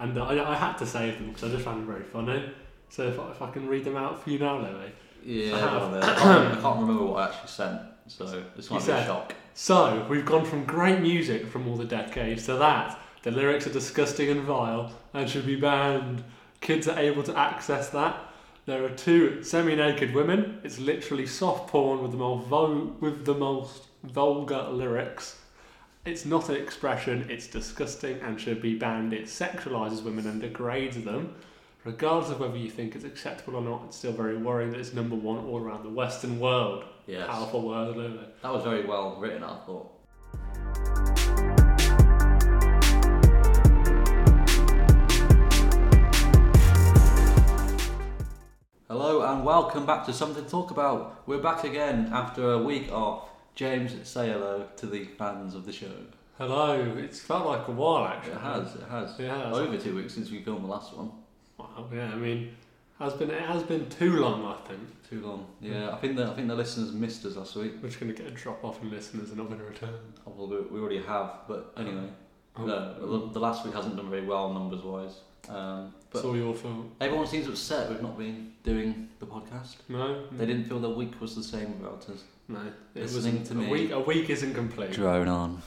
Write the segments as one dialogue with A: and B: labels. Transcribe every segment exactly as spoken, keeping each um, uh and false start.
A: and uh, I, I had to save them because I just found them very funny. So if I, if I can read them out for you now, Louis.
B: Yeah, I, go on then. I, can't, I can't remember what I actually sent, so this might
A: You
B: be a
A: said-
B: shock.
A: So we've gone from great music from all the decades to that. The lyrics are disgusting and vile and should be banned. Kids are able to access that. There are two semi-naked women. It's literally soft porn with the most vul- with the most vulgar lyrics. It's not an expression. It's disgusting and should be banned. It sexualises women and degrades them. Regardless of whether you think it's acceptable or not, it's still very worrying that it's number one all around the Western world.
B: Yes.
A: Powerful word, isn't it?
B: That was very well written, I thought. Hello and welcome back to Something to Talk About. We're back again after a week off. James, say hello to the fans of the show.
A: Hello. It's felt like a while actually.
B: It has, it has.
A: It has.
B: Over two weeks since we filmed the last one.
A: Wow, yeah, I mean, has been it has been too long, I think.
B: Too long. Yeah, I think the I think the listeners missed us last week.
A: We're just going to get a drop off in listeners and not going to return.
B: Well, we we already have, but anyway.
A: Oh.
B: No, the, the last week hasn't done very well numbers wise. Um, but
A: It's all your fault.
B: everyone seems upset we've not been doing the podcast.
A: No,
B: They didn't feel the week was the same without us.
A: No, it
B: Listening
A: wasn't.
B: to
A: a
B: me.
A: week. A week isn't complete.
B: Drone on.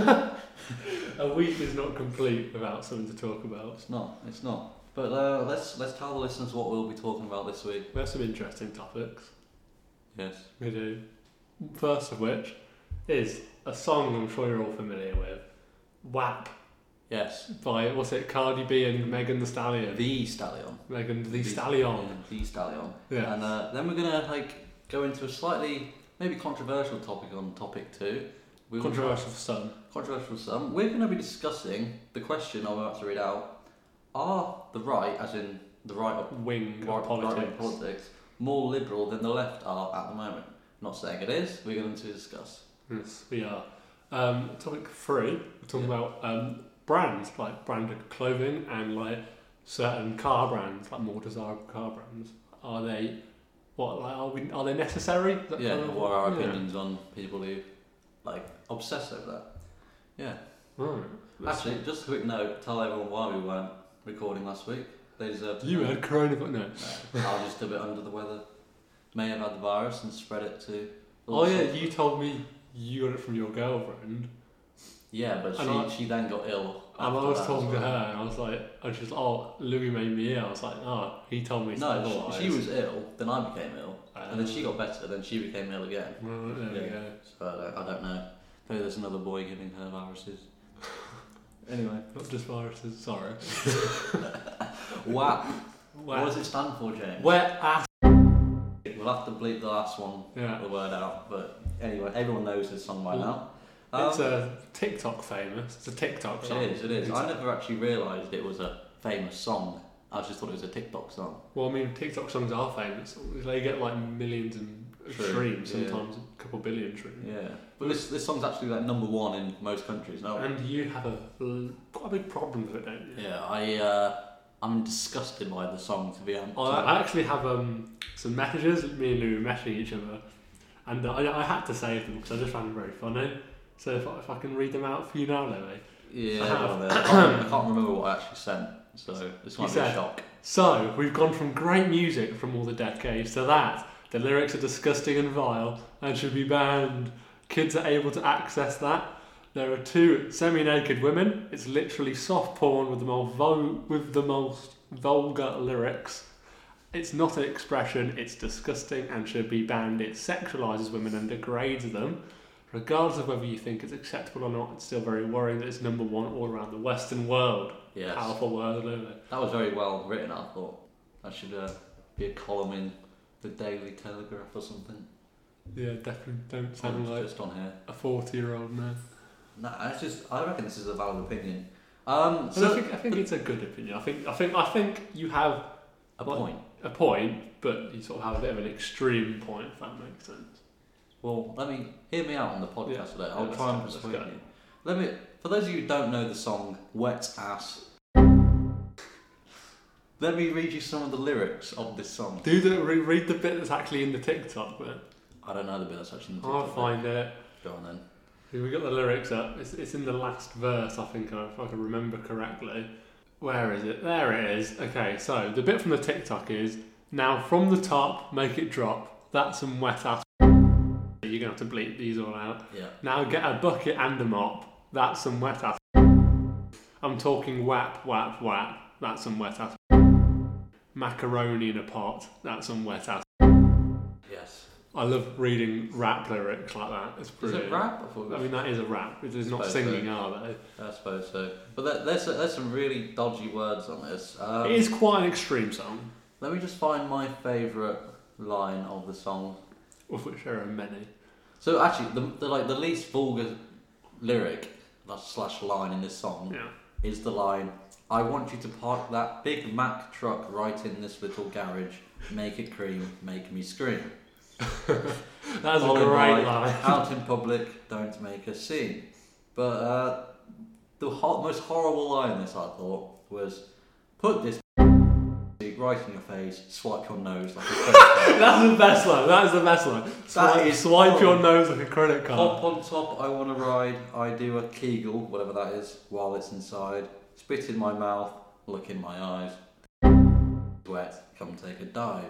A: A week is not complete without something to talk about.
B: It's not. It's not. But uh, let's let's tell the listeners what we'll be talking about this week.
A: We have some interesting topics.
B: Yes.
A: We do. First of which is a song I'm sure you're all familiar with, W A P
B: Yes.
A: by what's it, Cardi B and Megan Thee Stallion.
B: The Stallion.
A: Megan Thee
B: The-
A: Stallion.
B: Yeah, the Stallion.
A: Yeah.
B: And uh, then we're gonna like go into a slightly maybe controversial topic on topic two. We will-
A: Controversial for some.
B: Controversial for some. We're going to be discussing the question I'm about to read out. Are the right, as in the right of
A: Wing
B: right,
A: of politics.
B: right-wing politics, more liberal than the left are at the moment? not saying it is. We're going to discuss.
A: Yes, we are. Um, topic three, we're talking
B: Yeah.
A: about um, brands, like branded clothing and like certain car brands, like more desirable car brands. Are they, what, like, are, we, are they necessary? Is that
B: Yeah,
A: kind of-
B: what are our
A: yeah.
B: opinions on people who like obsess over that? Yeah.
A: Right. Let's-
B: Actually, just a quick note, tell everyone why we weren't recording last week. They deserve to
A: You
B: know.
A: had coronavirus, no.
B: No, I was just a bit under the weather. May have had the virus and spread it to...
A: Oh yeah, you told me you got it from your girlfriend.
B: Yeah, but she,
A: And I-
B: she then got ill.
A: And I
B: after
A: was
B: that
A: talking
B: as
A: to
B: well.
A: her, and I was like, I was just, oh, Louis made me ill. I was like, oh, he told me
B: No,
A: otherwise.
B: she, she was ill, then I became ill, and then she
A: Um,
B: got better, then she became ill again.
A: Right, there we
B: Yeah.
A: go.
B: So I don't, I don't know. Maybe there's another boy giving her viruses. Anyway.
A: Not just viruses, sorry.
B: Wow.
A: Wet,
B: What does it stand for, James?
A: wet ass.
B: We'll have to bleep the last one,
A: Yeah.
B: the word out. But anyway, everyone knows this song by now. Um,
A: It's a TikTok famous. It's a TikTok song.
B: It is, it is.
A: It's-
B: I never actually realised it was a famous song. I just thought it was a TikTok song.
A: Well, I mean, TikTok songs are famous. They get like millions and
B: True,
A: streams,
B: yeah.
A: sometimes a couple billion streams.
B: Yeah. But this this song's actually like number one in most countries, no?
A: And you have a l- quite a big problem with it, don't you?
B: Yeah, I uh, I'm disgusted by the song to be honest.
A: I, I actually have um, some messages. Me and Lou were messaging each other, and uh, I, I had to save them because I just found them very funny. So if I, if I can read them out for you now, Louis.
B: Yeah,
A: I
B: go
A: have.
B: on then. I can't, I can't remember what I actually sent, so this might
A: You
B: be a
A: said-
B: shock.
A: So we've gone from great music from all the decades to that. The lyrics are disgusting and vile and should be banned. Kids are able to access that. There are two semi-naked women. It's literally soft porn with the most vul- with the most vulgar lyrics. It's not an expression. It's disgusting and should be banned. It sexualizes women and degrades them. Regardless of whether you think it's acceptable or not, it's still very worrying that it's number one all around the Western world.
B: Yes.
A: Powerful word, isn't it?
B: That was very well written, I thought. That should uh, be a column in the Daily Telegraph or something.
A: Yeah, definitely don't
B: Or
A: sound like
B: just on here.
A: a forty-year-old man.
B: Nah, it's just. I reckon this is a valid opinion. Um,
A: So I
B: so
A: think I think it's a good opinion. I think I think I think you have
B: a
A: like,
B: point.
A: a point, but you sort of have a bit of an extreme point, if that makes sense.
B: Well, let me hear me out on the podcast
A: Yeah.
B: today.
A: Yeah,
B: I'll
A: let's
B: try and
A: go, let's
B: persuade
A: go.
B: you. Let me. For those of you who don't know the song "Wet Ass," let me read you some of the lyrics of this song.
A: Do the re- read the bit that's actually in the TikTok bit.
B: I don't know the bit that's actually in the
A: I'll
B: TikTok.
A: find it.
B: Go on then.
A: We got the lyrics up. It's, it's in the last verse, I think, if I can remember correctly. Where is it? There it is. Okay, so the bit from the TikTok is, now from the top, make it drop. That's some wet ass. You're going to have to bleep these all out.
B: Yeah.
A: Now get a bucket and a mop. That's some wet ass. I'm talking whap, whap, whap. That's some wet ass. Macaroni in a pot. That's some wet ass.
B: Yes.
A: I love reading rap lyrics like that. It's
B: Is
A: brilliant.
B: it rap? I, thought it was
A: I mean, that is a rap. It is not
B: Suppose
A: singing,
B: so.
A: are they?
B: I suppose so. But there, there's there's some really dodgy words on this. Um,
A: It is quite an extreme song,
B: Let me just find my favourite line of the song.
A: of which there are many.
B: So actually, the, the like the least vulgar lyric slash line in this song
A: Yeah.
B: is the line, "I want you to park that Big Mac truck right in this little garage. Make it cream, make me scream."
A: That's a
B: Followed
A: great
B: by,
A: line.
B: "Out in public, don't make a scene." But uh, the ho- most horrible line in this, I thought, was, "Put this right in your face, swipe your nose like a credit card."
A: That's the best line. That is the best line. Swipe,
B: is
A: swipe your
B: horrible.
A: nose like a credit card.
B: Hop on top, I want to ride. I do a Kegel, whatever that is, while it's inside. Spit in my mouth, look in my eyes. Wet, come take a dive.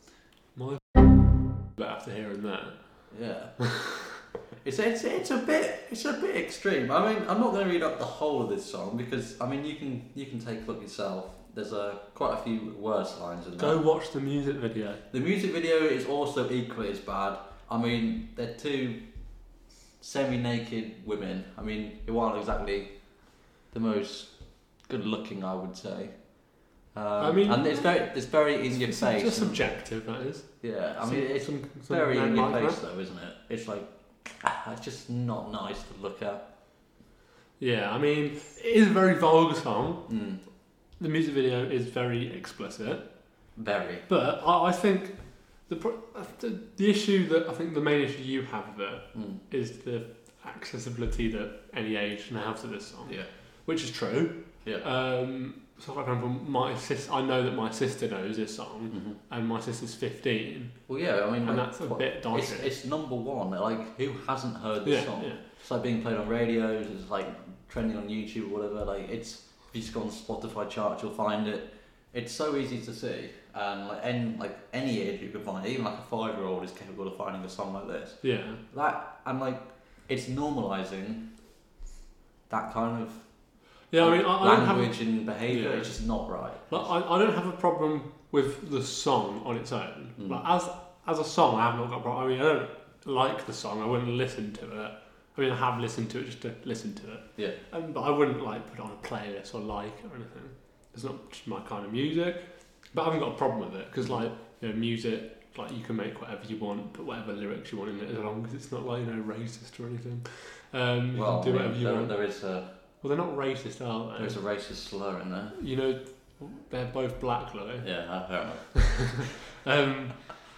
A: My but after hearing that,
B: Yeah. It's, it's it's a bit it's a bit extreme. I mean, I'm not going to read up the whole of this song because I mean you can you can take a look yourself. There's a quite a few worse lines in
A: go
B: there.
A: watch the music video.
B: The music video is also equally as bad. I mean, they're two semi-naked women. I mean, who aren't exactly the most good-looking, I would say. Um,
A: I mean,
B: and it's very it's very in your
A: It's
B: face.
A: just
B: and-
A: subjective, that is.
B: Yeah, I
A: Some-
B: mean it's
A: some, some
B: very
A: men
B: in your
A: like
B: face
A: that.
B: though, isn't it? It's like ah, it's just not nice to look at.
A: Yeah, I mean, it is a very vulgar song.
B: Mm,
A: The music video is very explicit,
B: very.
A: but I, I think the, pro- the the issue that I think the main issue you have with it
B: Mm,
A: is the accessibility that any age can have to this song,
B: yeah,
A: which is true.
B: yeah.
A: Um, so, for example, my sis, I know that my sister knows this song,
B: hmm
A: and my sister's fifteen,
B: Well, yeah. I mean,
A: and
B: like,
A: that's a
B: what-
A: bit dodgy.
B: It's, it's number one. Like, who hasn't heard this
A: yeah,
B: song?
A: yeah.
B: It's like being played on radios. It's like trending on YouTube or whatever. Like, it's if you just go on Spotify charts, you'll find it. It's so easy to see, and like any like any age you can find it. Even like a five-year-old is capable of finding a song like this.
A: Yeah.
B: That and like it's normalising that kind of
A: Yeah, I mean, I, I don't have,
B: language and behaviour.
A: Yeah.
B: It's just not right.
A: like, I, I don't have a problem with the song on its own.
B: Mm.
A: Like, as as a song, I have not got a problem. I mean, I don't like the song. I wouldn't listen to it. I mean, I have listened to it just to listen to it.
B: Yeah.
A: Um, but I wouldn't like put it on a playlist or like it or anything. It's not just my kind of music. But I haven't got a problem with it because, like, you know, music, like, you can make whatever you want, put whatever lyrics you want in it, as long as it's not, like, you know, racist or anything. Um, you
B: Well,
A: can do
B: I mean,
A: whatever you
B: there,
A: want.
B: there is a
A: Well, they're not racist, are they?
B: there is a racist slur in there.
A: You know, they're both black, though.
B: Yeah, fair enough.
A: Um,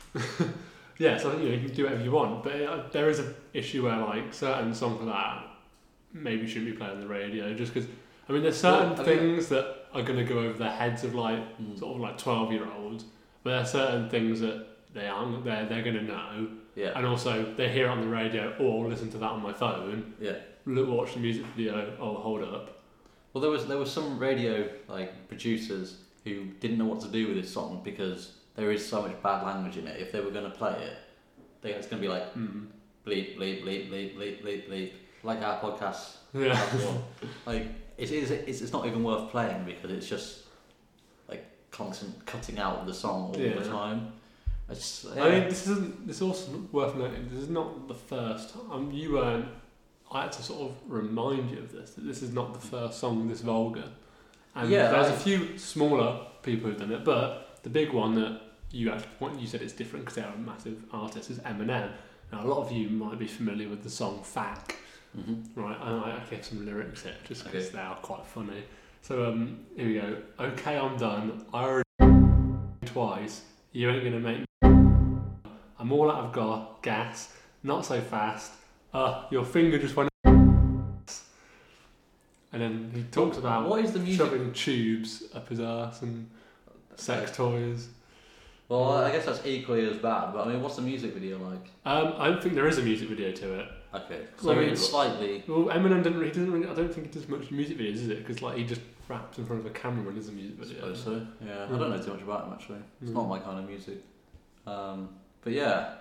A: yeah, so you know you can do whatever you want, but it, there is an issue where like certain songs like that maybe shouldn't be played on the radio, just because I mean there's certain
B: Well, I mean-
A: things that are going to go over the heads of like
B: Mm.
A: sort of like twelve year olds, but there are certain things that they aren't they're they're going to know,
B: Yeah,
A: and also they hear it on the radio or listen to that on my phone,
B: yeah.
A: look, watch the music video. Oh, hold up.
B: Well, there was there was some radio like producers who didn't know what to do with this song because there is so much bad language in it. If they were going to play it, they it's going to be like
A: Mm.
B: bleep bleep bleep bleep bleep bleep bleep, like our podcast.
A: Yeah.
B: Like it is it's, it's not even worth playing because it's just like constant cutting out of the song all
A: Yeah.
B: the time. It's, yeah.
A: I mean, this isn't. This is also worth noting. This is not the first. Um, you weren't. I had to sort of remind you of this. That this is not the first song this vulgar. And
B: Yeah,
A: there's
B: I-
A: a few smaller people who've done it, but the big one that you actually point, you said it's different because they're a massive artist is Eminem. Now a lot of you might be familiar with the song "Fack,"
B: Mhm.
A: right? And I, I gave some lyrics here just because
B: Okay.
A: they are quite funny. So um, here we go. Okay, I'm done. I already twice. You ain't gonna make me. I'm all out of ga- gas, not so fast. Uh, your finger just went. And then he talks about
B: what is the music?
A: shoving tubes up his ass and sex toys.
B: Well, I guess that's equally as bad. But I mean, what's the music video like?
A: Um, I don't think there is a music video to it.
B: Okay,
A: Well,
B: so
A: I mean,
B: it's slightly.
A: Well, Eminem didn't. He doesn't. Really, I don't think he does much music videos, is it? Because like he just raps in front of a camera when there's a music
B: I
A: video.
B: suppose so. Yeah,
A: Mm.
B: I don't know too much about him actually. It's
A: Mm.
B: not my kind of music. Um, but yeah,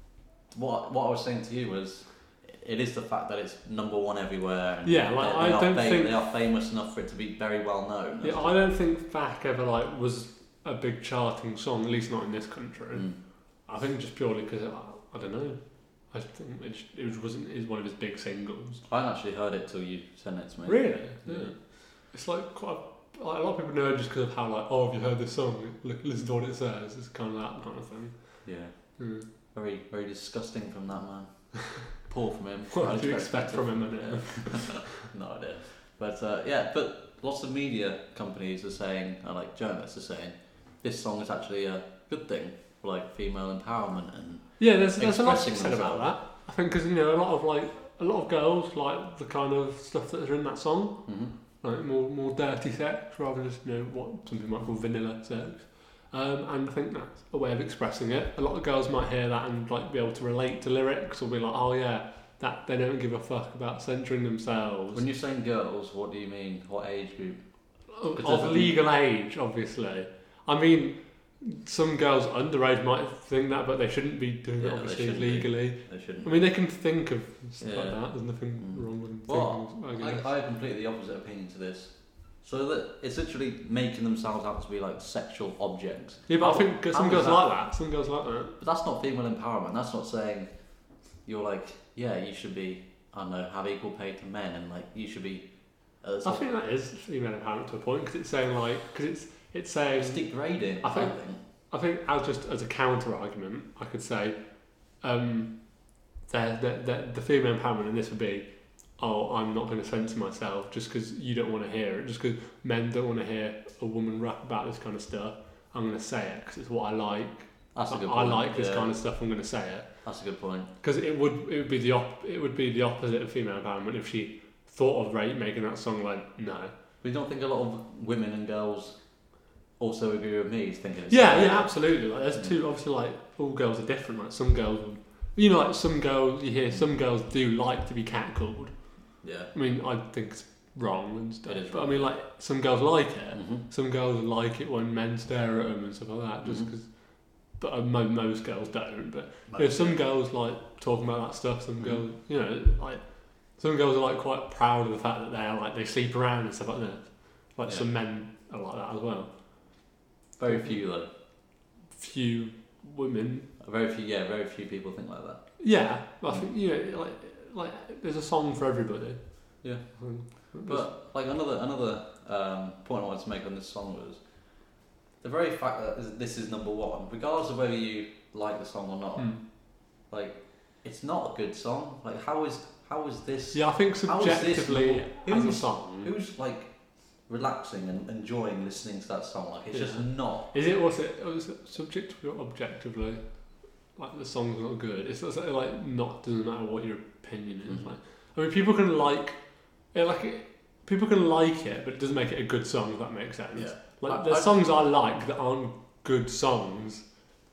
B: what what I was saying to you was, it is the fact that it's number one everywhere. And
A: Yeah, like,
B: they,
A: I
B: they are
A: don't
B: fam-
A: think-
B: they are famous enough for it to be very well known.
A: Yeah, I don't think Back ever like was a big charting song, at least not in this country.
B: Mm.
A: I think just purely because I, I don't know. I think it, just, it was- wasn't is one of his big singles.
B: I hadn't actually heard it till you sent it to me.
A: Really?
B: Yeah.
A: Yeah. It's like quite. A, like a lot of people know it just because of how like, oh, have you heard this song? Look, listen to what it says. It's kind of that kind of thing.
B: Yeah,
A: Mm.
B: very very disgusting from that man. Poor from him.
A: What
B: I
A: do you
B: expect
A: expect from him? innit?
B: Yeah. No idea. But uh, yeah, but lots of media companies are saying, and like journalists are saying, this song is actually a good thing for like female empowerment and
A: Yeah, there's there's a lot to
B: Expressing
A: be said about
B: themselves.
A: that. I think because you know a lot of like a lot of girls like the kind of stuff that is in that song,
B: hmm
A: like more more dirty sex rather than just you know what some people might call vanilla sex. Um, and I think that's a way of expressing it. A lot of girls might hear that and like be able to relate to lyrics or be like, oh yeah, that they don't give a fuck about censoring themselves.
B: When you're saying girls, what do you mean? What age group?
A: of,
B: Because
A: of
B: of-
A: legal age, obviously. I mean, some girls underage might think that, but they shouldn't be doing
B: Yeah,
A: it
B: they
A: obviously
B: shouldn't be.
A: legally.
B: They shouldn't.
A: I mean, they can think of stuff like
B: Yeah.
A: that. There's nothing
B: Mm.
A: wrong with them
B: Well,
A: thinking. I
B: I,
A: guess.
B: I have completely the opposite opinion to this. So that it's literally making themselves out to be like sexual objects.
A: yeah, but I
B: How-
A: think
B: how
A: some
B: is
A: girls
B: that-
A: like that. Some girls like that.
B: But that's not female empowerment. That's not saying you're like, yeah, you should be, I don't know, have equal pay to men, and like you should be. Uh, it's,
A: I
B: not-
A: think that is female empowerment to a point because it's saying like because it's it's saying
B: it's degrading.
A: I
B: I
A: think-
B: think.
A: I think as just as a counter argument, I could say um, the, the, the, the female empowerment in this would be, oh, I'm not going to censor myself just because you don't want to hear it, just because men don't want to hear a woman rap about this kind of stuff. I'm going to say it because it's what I like.
B: That's a
A: I,
B: good
A: I
B: point.
A: like this
B: yeah.
A: kind of stuff. I'm going to say it
B: That's a good point.
A: because it would it would be the op- it would be the opposite of female empowerment if she thought of rape making that song like no.
B: We don't think a lot of women and girls also agree with me thinking it's
A: Yeah,
B: okay.
A: yeah, absolutely. Like, there's two. Obviously, like all girls are different. Like some girls, will, you know, like some girls, you hear some girls do like to be catcalled.
B: Yeah.
A: I mean, I think it's wrong and stuff.
B: It is
A: but I
B: wrong.
A: mean, like some girls like it.
B: hmm
A: Some girls like it when men stare at them and stuff like that. Just
B: Mhm.
A: because, but uh, mo- most girls don't. But you know, some girls like talking about that stuff. Some
B: Mhm.
A: girls, you know, like some girls are like quite proud of the fact that they are like they sleep around and stuff like that. Like
B: Yeah.
A: some men are like that as well.
B: Very few though.
A: Few women.
B: Very few. Yeah, very few people think like that.
A: Yeah, I think you know, like, like there's a song for everybody.
B: Yeah.
A: Um,
B: But like another another um, point I wanted to make on this song was the very fact that this is number one, regardless of whether you like the song or not.
A: mm.
B: Like, it's not a good song. Like, how is how is this?
A: yeah, I think
B: How is this
A: subjectively
B: number-
A: as a
B: who's-
A: song,
B: Who's like relaxing and enjoying listening to that song? Like, it's just
A: Yeah.
B: not.
A: is it was it was it subjectively or objectively? Like the song's not good. It's sort of like not doesn't matter what your opinion is.
B: Mhm.
A: Like I mean, people can like it, like it, people can like it, but it doesn't make it a good song. If that makes sense.
B: Yeah.
A: Like
B: I-
A: there's
B: I-
A: songs I like that aren't good songs,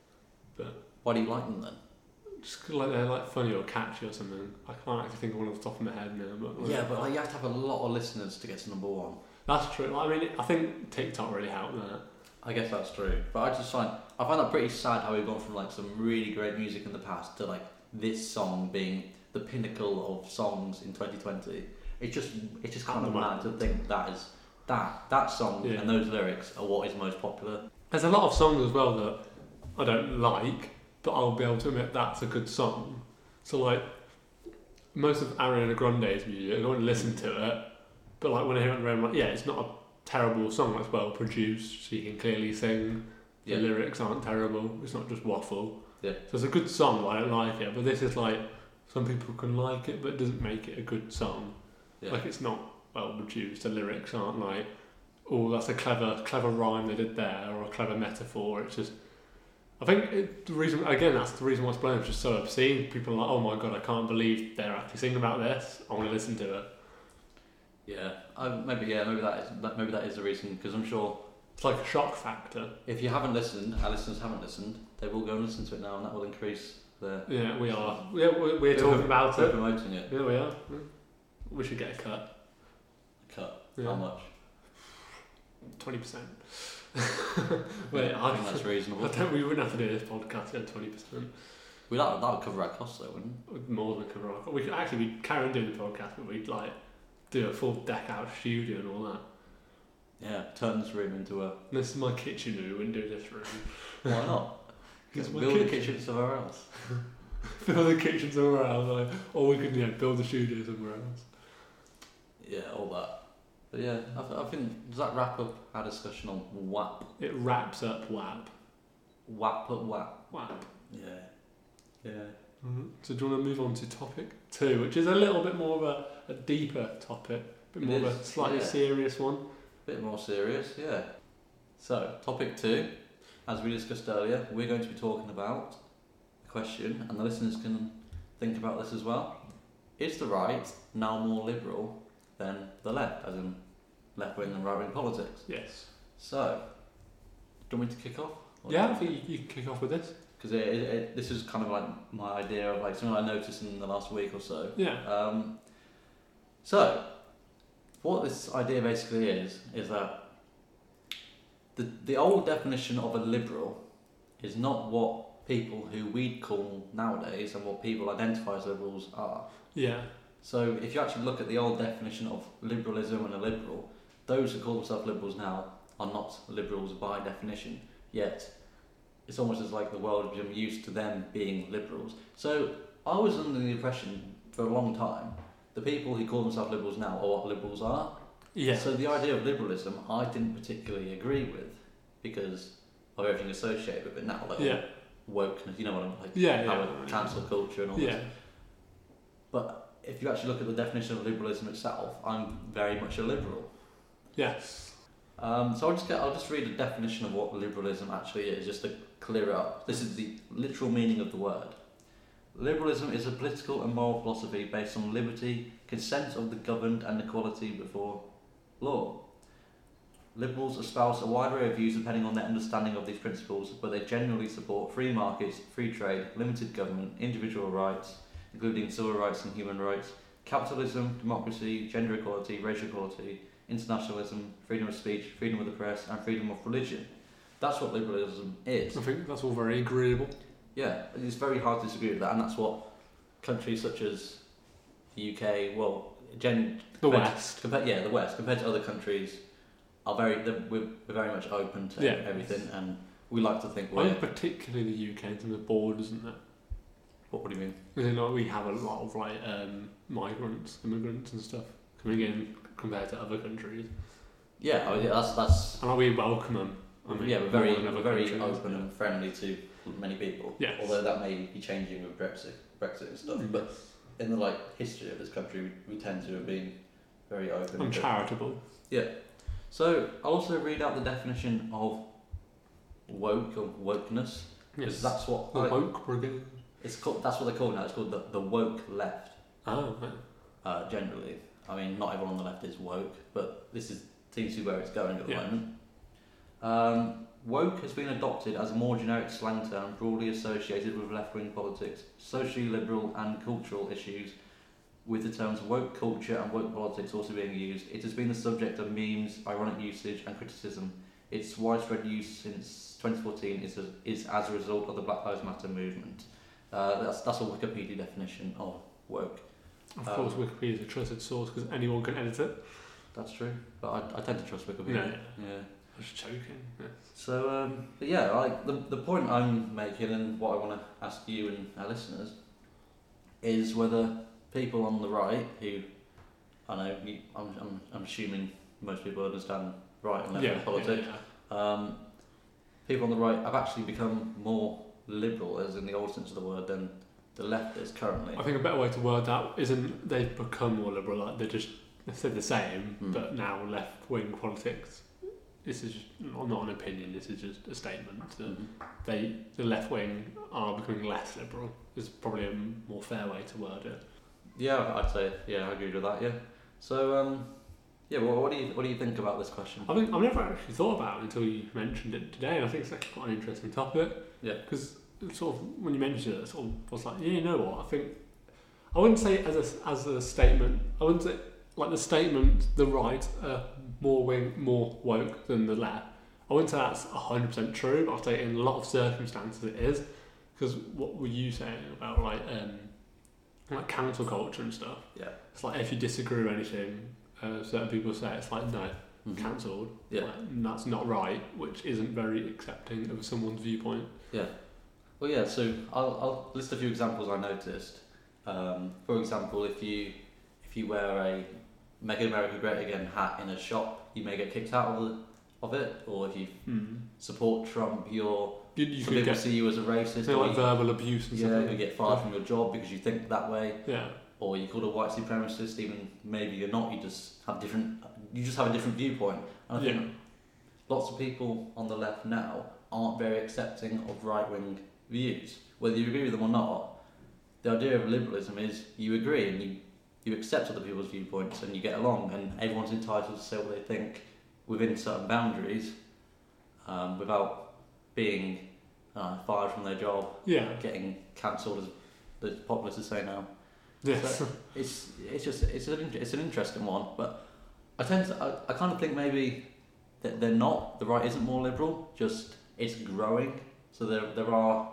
B: Why do you like them then?
A: just 'cause, like they're like funny or catchy or something. I can't actually think of one off the top of my head now. But like,
B: Yeah, but like, you have to have a lot of listeners to get to number one.
A: that's true. Like, I mean, I think TikTok really helped that.
B: I guess that's true, but I just find I find that pretty sad how we've gone from like some really great music in the past to like this song being the pinnacle of songs in twenty twenty. It's just it's just kind
A: At
B: of
A: the
B: mad to think that is that that song
A: Yeah.
B: and those lyrics are what is most popular.
A: There's a lot of songs as well that I don't like, but I'll be able to admit that's a good song. So like most of Ariana Grande's music, I don't want to listen to it, but like when I hear it on the radio, I'm like, yeah, it's not a terrible song. It's well produced. She can clearly sing. The
B: Yeah.
A: lyrics aren't terrible. It's not just waffle.
B: Yeah.
A: So it's a good song, but I don't like it. But this is like some people can like it, but it doesn't make it a good song.
B: Yeah.
A: Like it's not well produced. The lyrics aren't like, oh, that's a clever, clever rhyme they did there, or a clever metaphor. It's just, I think it, the reason again that's the reason why it's blown. It's just so obscene. People are like, oh my god, I can't believe they're actually singing about this. I want to listen to it.
B: Yeah, I, maybe yeah, maybe that is that, maybe that is the reason because I'm sure
A: It's like a shock factor.
B: if you haven't listened, our listeners haven't listened, they will go and listen to it now, and that will increase their.
A: Yeah, we are. Yeah, we're, we're
B: We're
A: talking about
B: We're
A: it.
B: promoting it.
A: Yeah, we are. Yeah. We should get a cut.
B: Cut.
A: Yeah.
B: How much?
A: twenty percent.
B: Wait,
A: yeah,
B: I
A: I
B: think that's reasonable.
A: I don't, we wouldn't have to do this podcast at twenty percent.
B: We that that would cover our costs though, wouldn't it?
A: More than cover our. We could actually we'd carry on doing the podcast, but we'd like do a full deck out studio and all that.
B: Yeah, turn this room into a.
A: This is my kitchen room. We wouldn't do this room.
B: Why not?
A: It's my
B: Build a
A: kitchen.
B: kitchen somewhere else.
A: Build the kitchen somewhere else, like, or we could, you know, build a studio somewhere else.
B: Yeah, all that. But yeah, I, th- I think does that wrap up our discussion on W A P?
A: It wraps up W A P.
B: W A P at W A
A: W A P.
B: P. Yeah. Yeah.
A: Mm-hmm. So do you want to move on to topic two, which is a little bit more of a, a deeper topic, a bit
B: It
A: more of
B: is,
A: a slightly
B: yeah.
A: serious one.
B: Bit more serious, yeah. So, topic two, as we discussed earlier, we're going to be talking about a question, and the listeners can think about this as well. Is the right now more liberal than the left, as in left-wing and right-wing politics?
A: Yes.
B: So, do you want me to kick off? Or
A: Yeah,
B: do
A: I think you, you can kick off with this.
B: Because it, it, it, this is kind of like my idea of like something I noticed in the last week or so.
A: Yeah.
B: Um, so, what this idea basically is, is that the, the old definition of a liberal is not what people who we'd call nowadays and what people identify as liberals are.
A: Yeah.
B: So, if you actually look at the old definition of liberalism and a liberal, those who call themselves liberals now are not liberals by definition, yet it's almost as like the world has become used to them being liberals. So, I was under the impression for a long time the people who call themselves liberals now are what liberals are.
A: Yeah.
B: So the idea of liberalism I didn't particularly agree with because of everything associated with it now, like
A: yeah.
B: wokeness, you know what I'm like,
A: Yeah,
B: our
A: yeah.
B: cancel culture and all
A: Yeah.
B: this. But if you actually look at the definition of liberalism itself, I'm very much a liberal.
A: Yes.
B: Um, so I'll just get, I'll just read a definition of what liberalism actually is, just to clear it up. This is the literal meaning of the word. Liberalism is a political and moral philosophy based on liberty, consent of the governed, and equality before law. Liberals espouse a wide array of views depending on their understanding of these principles, but they generally support free markets, free trade, limited government, individual rights, including civil rights and human rights, capitalism, democracy, gender equality, racial equality, internationalism, freedom of speech, freedom of the press, and freedom of religion. That's what liberalism is.
A: I think that's all very agreeable.
B: Yeah, it's very hard to disagree with that, and that's what countries such as the U K, well, gen,
A: The
B: compared
A: West.
B: to, compared, yeah, the West, compared to other countries, are very they're- we're, we're very much open to
A: Yeah.
B: everything, and we like to think
A: I
B: we're.
A: think particularly the U K in terms of borders, isn't it?
B: What, what do you mean?
A: You know, like we have a lot of like um, migrants, immigrants, and stuff coming in compared to other countries,
B: Yeah, I mean, yeah, that's that's.
A: and like, we welcome them. I mean,
B: yeah, we're very
A: more than
B: we're
A: other
B: very
A: countries,
B: open
A: yeah.
B: and friendly to many people.
A: Yes.
B: Although that may be changing with Brexit, Brexit and stuff,
A: Mm.
B: but in the like history of this country, we, we tend to have been very open.
A: I'm
B: and-
A: charitable.
B: So I'll also read out the definition of woke or wokeness, because
A: Yes.
B: that's what
A: The
B: I,
A: woke brigade.
B: it's called. That's what they call it now. It's called the, the woke left.
A: Oh, right.
B: Uh, generally, I mean, not everyone on the left is woke, but this is seems to be where it's going at the
A: Yeah.
B: moment. Um, woke has been adopted as a more generic slang term broadly associated with left-wing politics, socially liberal and cultural issues, with the terms woke culture and woke politics also being used. It has been the subject of memes, ironic usage and criticism. Its widespread use since twenty fourteen is, a, is as a result of the Black Lives Matter movement. Uh, that's, that's a Wikipedia definition of woke.
A: Of
B: Um,
A: course, Wikipedia is a trusted source because anyone can edit it.
B: That's true, but I, I tend to trust Wikipedia.
A: No,
B: Yeah.
A: I was joking. Yeah.
B: So, um, but yeah, like the the point I'm making and what I want to ask you and our listeners is whether people on the right, who I know, you, I'm, I'm I'm assuming most people understand right and left
A: Yeah,
B: wing politics.
A: yeah, yeah.
B: Um, people on the right have actually become more liberal, as in the old sense of the word, than the left is currently.
A: I think a better way to word that isn't they've become more liberal, like they're just they're the same,
B: Mm.
A: but now left wing politics. This is just not not an opinion. This is just a statement that
B: Mhm.
A: they the left wing are becoming less liberal. Is probably a more fair way to word it.
B: Yeah, I'd say yeah, I agree with that. Yeah. So, um, yeah, well, what do you what do you think about this question?
A: I think I've never actually thought about it until you mentioned it today, and I think it's actually quite an interesting topic.
B: Yeah.
A: Because sort of when you mentioned it, I sort of was like, yeah, you know what? I think I wouldn't say it as a as a statement. I wouldn't say like the statement, the right are more wing, more woke than the left. I wouldn't say that's one hundred percent true, but I'd say in a lot of circumstances it is. Because what were you saying about like um, like cancel culture and stuff?
B: Yeah.
A: It's like if you disagree with anything, uh, certain people say it's like no,
B: Mhm.
A: cancelled.
B: Yeah.
A: Like, and that's not right, which isn't very accepting of someone's viewpoint.
B: Yeah. Well, yeah. So I'll I'll list a few examples I noticed. Um, for example, if you if you wear a "Make America Great Again" hat in a shop, you may get kicked out of the of it, or if you
A: Mm.
B: support Trump, you're
A: You, you
B: some
A: could
B: people
A: get
B: see you as a racist,
A: say,
B: or
A: like
B: you,
A: verbal abuse and
B: yeah,
A: stuff.
B: you get fired from your job because you think that way,
A: Yeah.
B: or you're called a white supremacist, even maybe you're not. You just have different. You just have a different viewpoint. And I
A: Yeah.
B: think lots of people on the left now aren't very accepting of right wing views, whether you agree with them or not. The idea of liberalism is you agree and you you accept other people's viewpoints and you get along, and everyone's entitled to say what they think within certain boundaries, um, without being uh, fired from their job,
A: Yeah.
B: getting cancelled, as the popular to say now.
A: Yes.
B: So it's it's just it's an in- it's an interesting one, but I tend to I, I kind of think maybe that they're not the right isn't more liberal, just it's growing. So there there are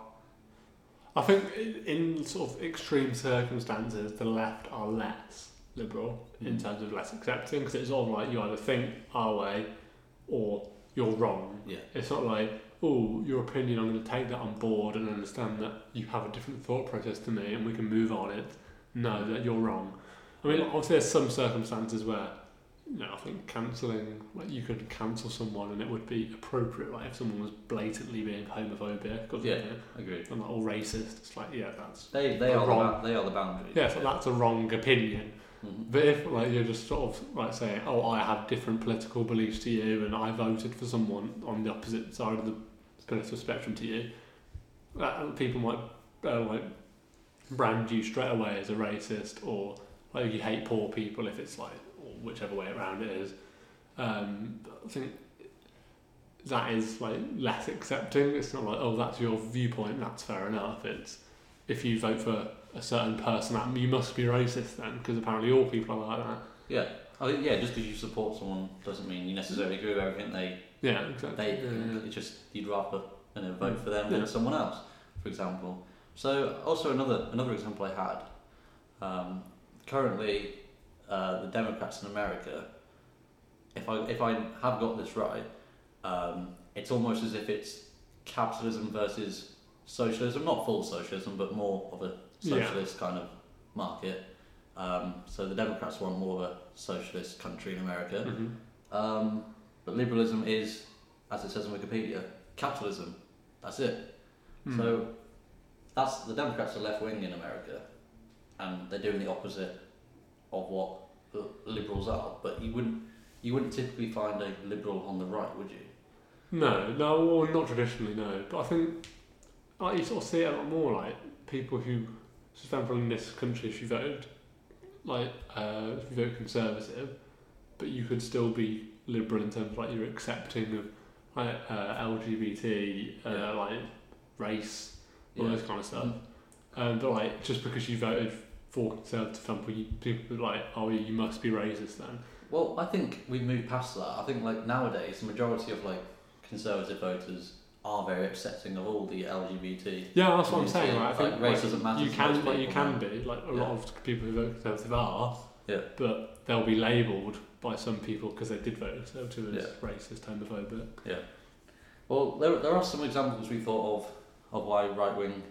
A: I think i- in sort of extreme circumstances, the left are less liberal in
B: Mm.
A: terms of less accepting, because it's sort of like you either think our way or you're wrong.
B: yeah
A: It's not like, oh, your opinion, I'm going to take that on board and understand that you have a different thought process to me and we can move on it. No, that you're wrong. I mean, obviously there's some circumstances where, you know, I think cancelling, like you could cancel someone and it would be appropriate, like if someone was blatantly being homophobic or
B: Yeah.
A: something,
B: agreed.
A: and like, or racist, it's like, yeah, that's,
B: They they
A: They're
B: are
A: wrong.
B: the, ba- they are the boundaries.
A: yeah, so that's a wrong opinion.
B: Mhm.
A: But if like you're just sort of like saying, oh, I have different political beliefs to you, and I voted for someone on the opposite side of the political spectrum to you, that people might uh, like brand you straight away as a racist, or like you hate poor people if it's like, or whichever way around it is. Um, I think that is like less accepting. It's not like, oh, that's your viewpoint, that's fair enough. It's if you vote for a certain person, that you must be racist then, because apparently all people are like that.
B: Yeah, I think yeah, just because you support someone doesn't mean you necessarily agree with everything they
A: Yeah, exactly.
B: they
A: Yeah, yeah.
B: it's just you'd rather you know, vote for them
A: Yeah.
B: than someone else, for example. So also another another example I had. Um, currently, uh, the Democrats in America, if I if I have got this right, um, it's almost as if it's capitalism versus socialism, not full socialism, but more of a socialist kind of market. Um, so the Democrats want more of a socialist country in America.
A: Mhm.
B: Um, but liberalism is, as it says on Wikipedia, capitalism. That's it.
A: Mm.
B: So that's the Democrats are left wing in America, and they're doing the opposite of what the liberals are. But you wouldn't you wouldn't typically find a liberal on the right, would you?
A: No, no, well, not traditionally, no. But I think like, you sort of see it a lot more, like people who, for example, in this country, if you voted, like uh, if you vote Conservative, but you could still be liberal in terms of like you're accepting of like uh, L G B T, uh,
B: Yeah.
A: like race, all
B: Yeah.
A: those kind of stuff.
B: Mhm.
A: Um, but like just because you voted for Conservative, for example, you, people are like, oh, you must be racist then.
B: Well, I think we've moved past that. I think like nowadays, the majority of like conservative voters are very accepting of all the L G B T.
A: Yeah, that's what I'm
B: community.
A: saying. Right? I think
B: Like, race
A: like,
B: doesn't matter
A: you
B: to
A: can,
B: most
A: like, you
B: people
A: can
B: now.
A: be like a
B: Yeah.
A: lot of people who vote Conservative are,
B: Yeah.
A: but they'll be labelled by some people because they did vote Conservative as
B: Yeah.
A: racist, homophobic.
B: Well, there, there are some examples we thought of of why right wing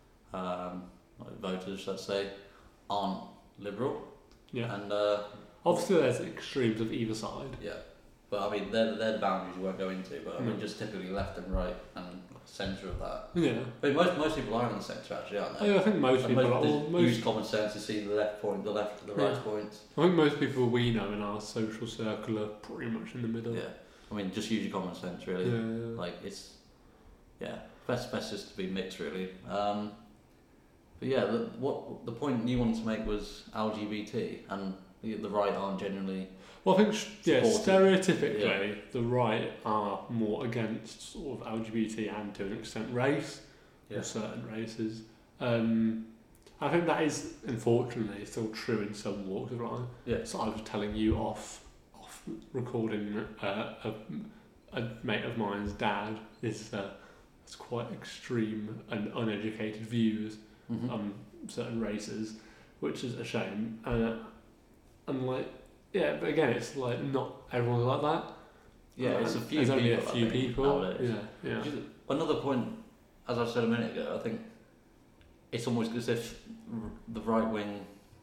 B: um, like voters, let's say, aren't liberal.
A: Yeah.
B: And uh,
A: Obviously, there's extremes of either side.
B: yeah, but I mean, they're, they're the boundaries you won't go into. But I mean,
A: Mm.
B: just typically left and right and centre of that.
A: Yeah.
B: But most most people are in the centre, actually, aren't
A: I,
B: they?
A: I think most
B: And
A: people, are,
B: most,
A: well,
B: they
A: most,
B: use common sense to see the left point, the left, the right
A: Yeah.
B: points.
A: I think most people we know in our social circle are pretty much in the middle.
B: Yeah, I mean, just use your common sense, really.
A: Yeah, yeah.
B: Like it's, yeah, best best just to be mixed, really. Um, but yeah, the, what the point you wanted to make was L G B T, and the, the right aren't generally.
A: Well, I think sh- yeah,
B: Supportive.
A: stereotypically, the right are more against sort of L G B T and to an extent race, or certain races. Um, I think that is, unfortunately, still true in some walks of life.
B: Yeah.
A: So I was telling you off, off recording, uh, a, a mate of mine's dad is uh, has quite extreme and uneducated views
B: Mm-hmm.
A: on certain races, which is a shame. Uh, and like, yeah, but again, it's like not everyone's like that.
B: Yeah,
A: Uh,
B: it's a few
A: There's
B: people.
A: only a
B: I
A: few
B: think,
A: people.
B: nowadays.
A: Yeah, yeah.
B: Which is another point, as I said a minute ago, I think it's almost as if r- the right wing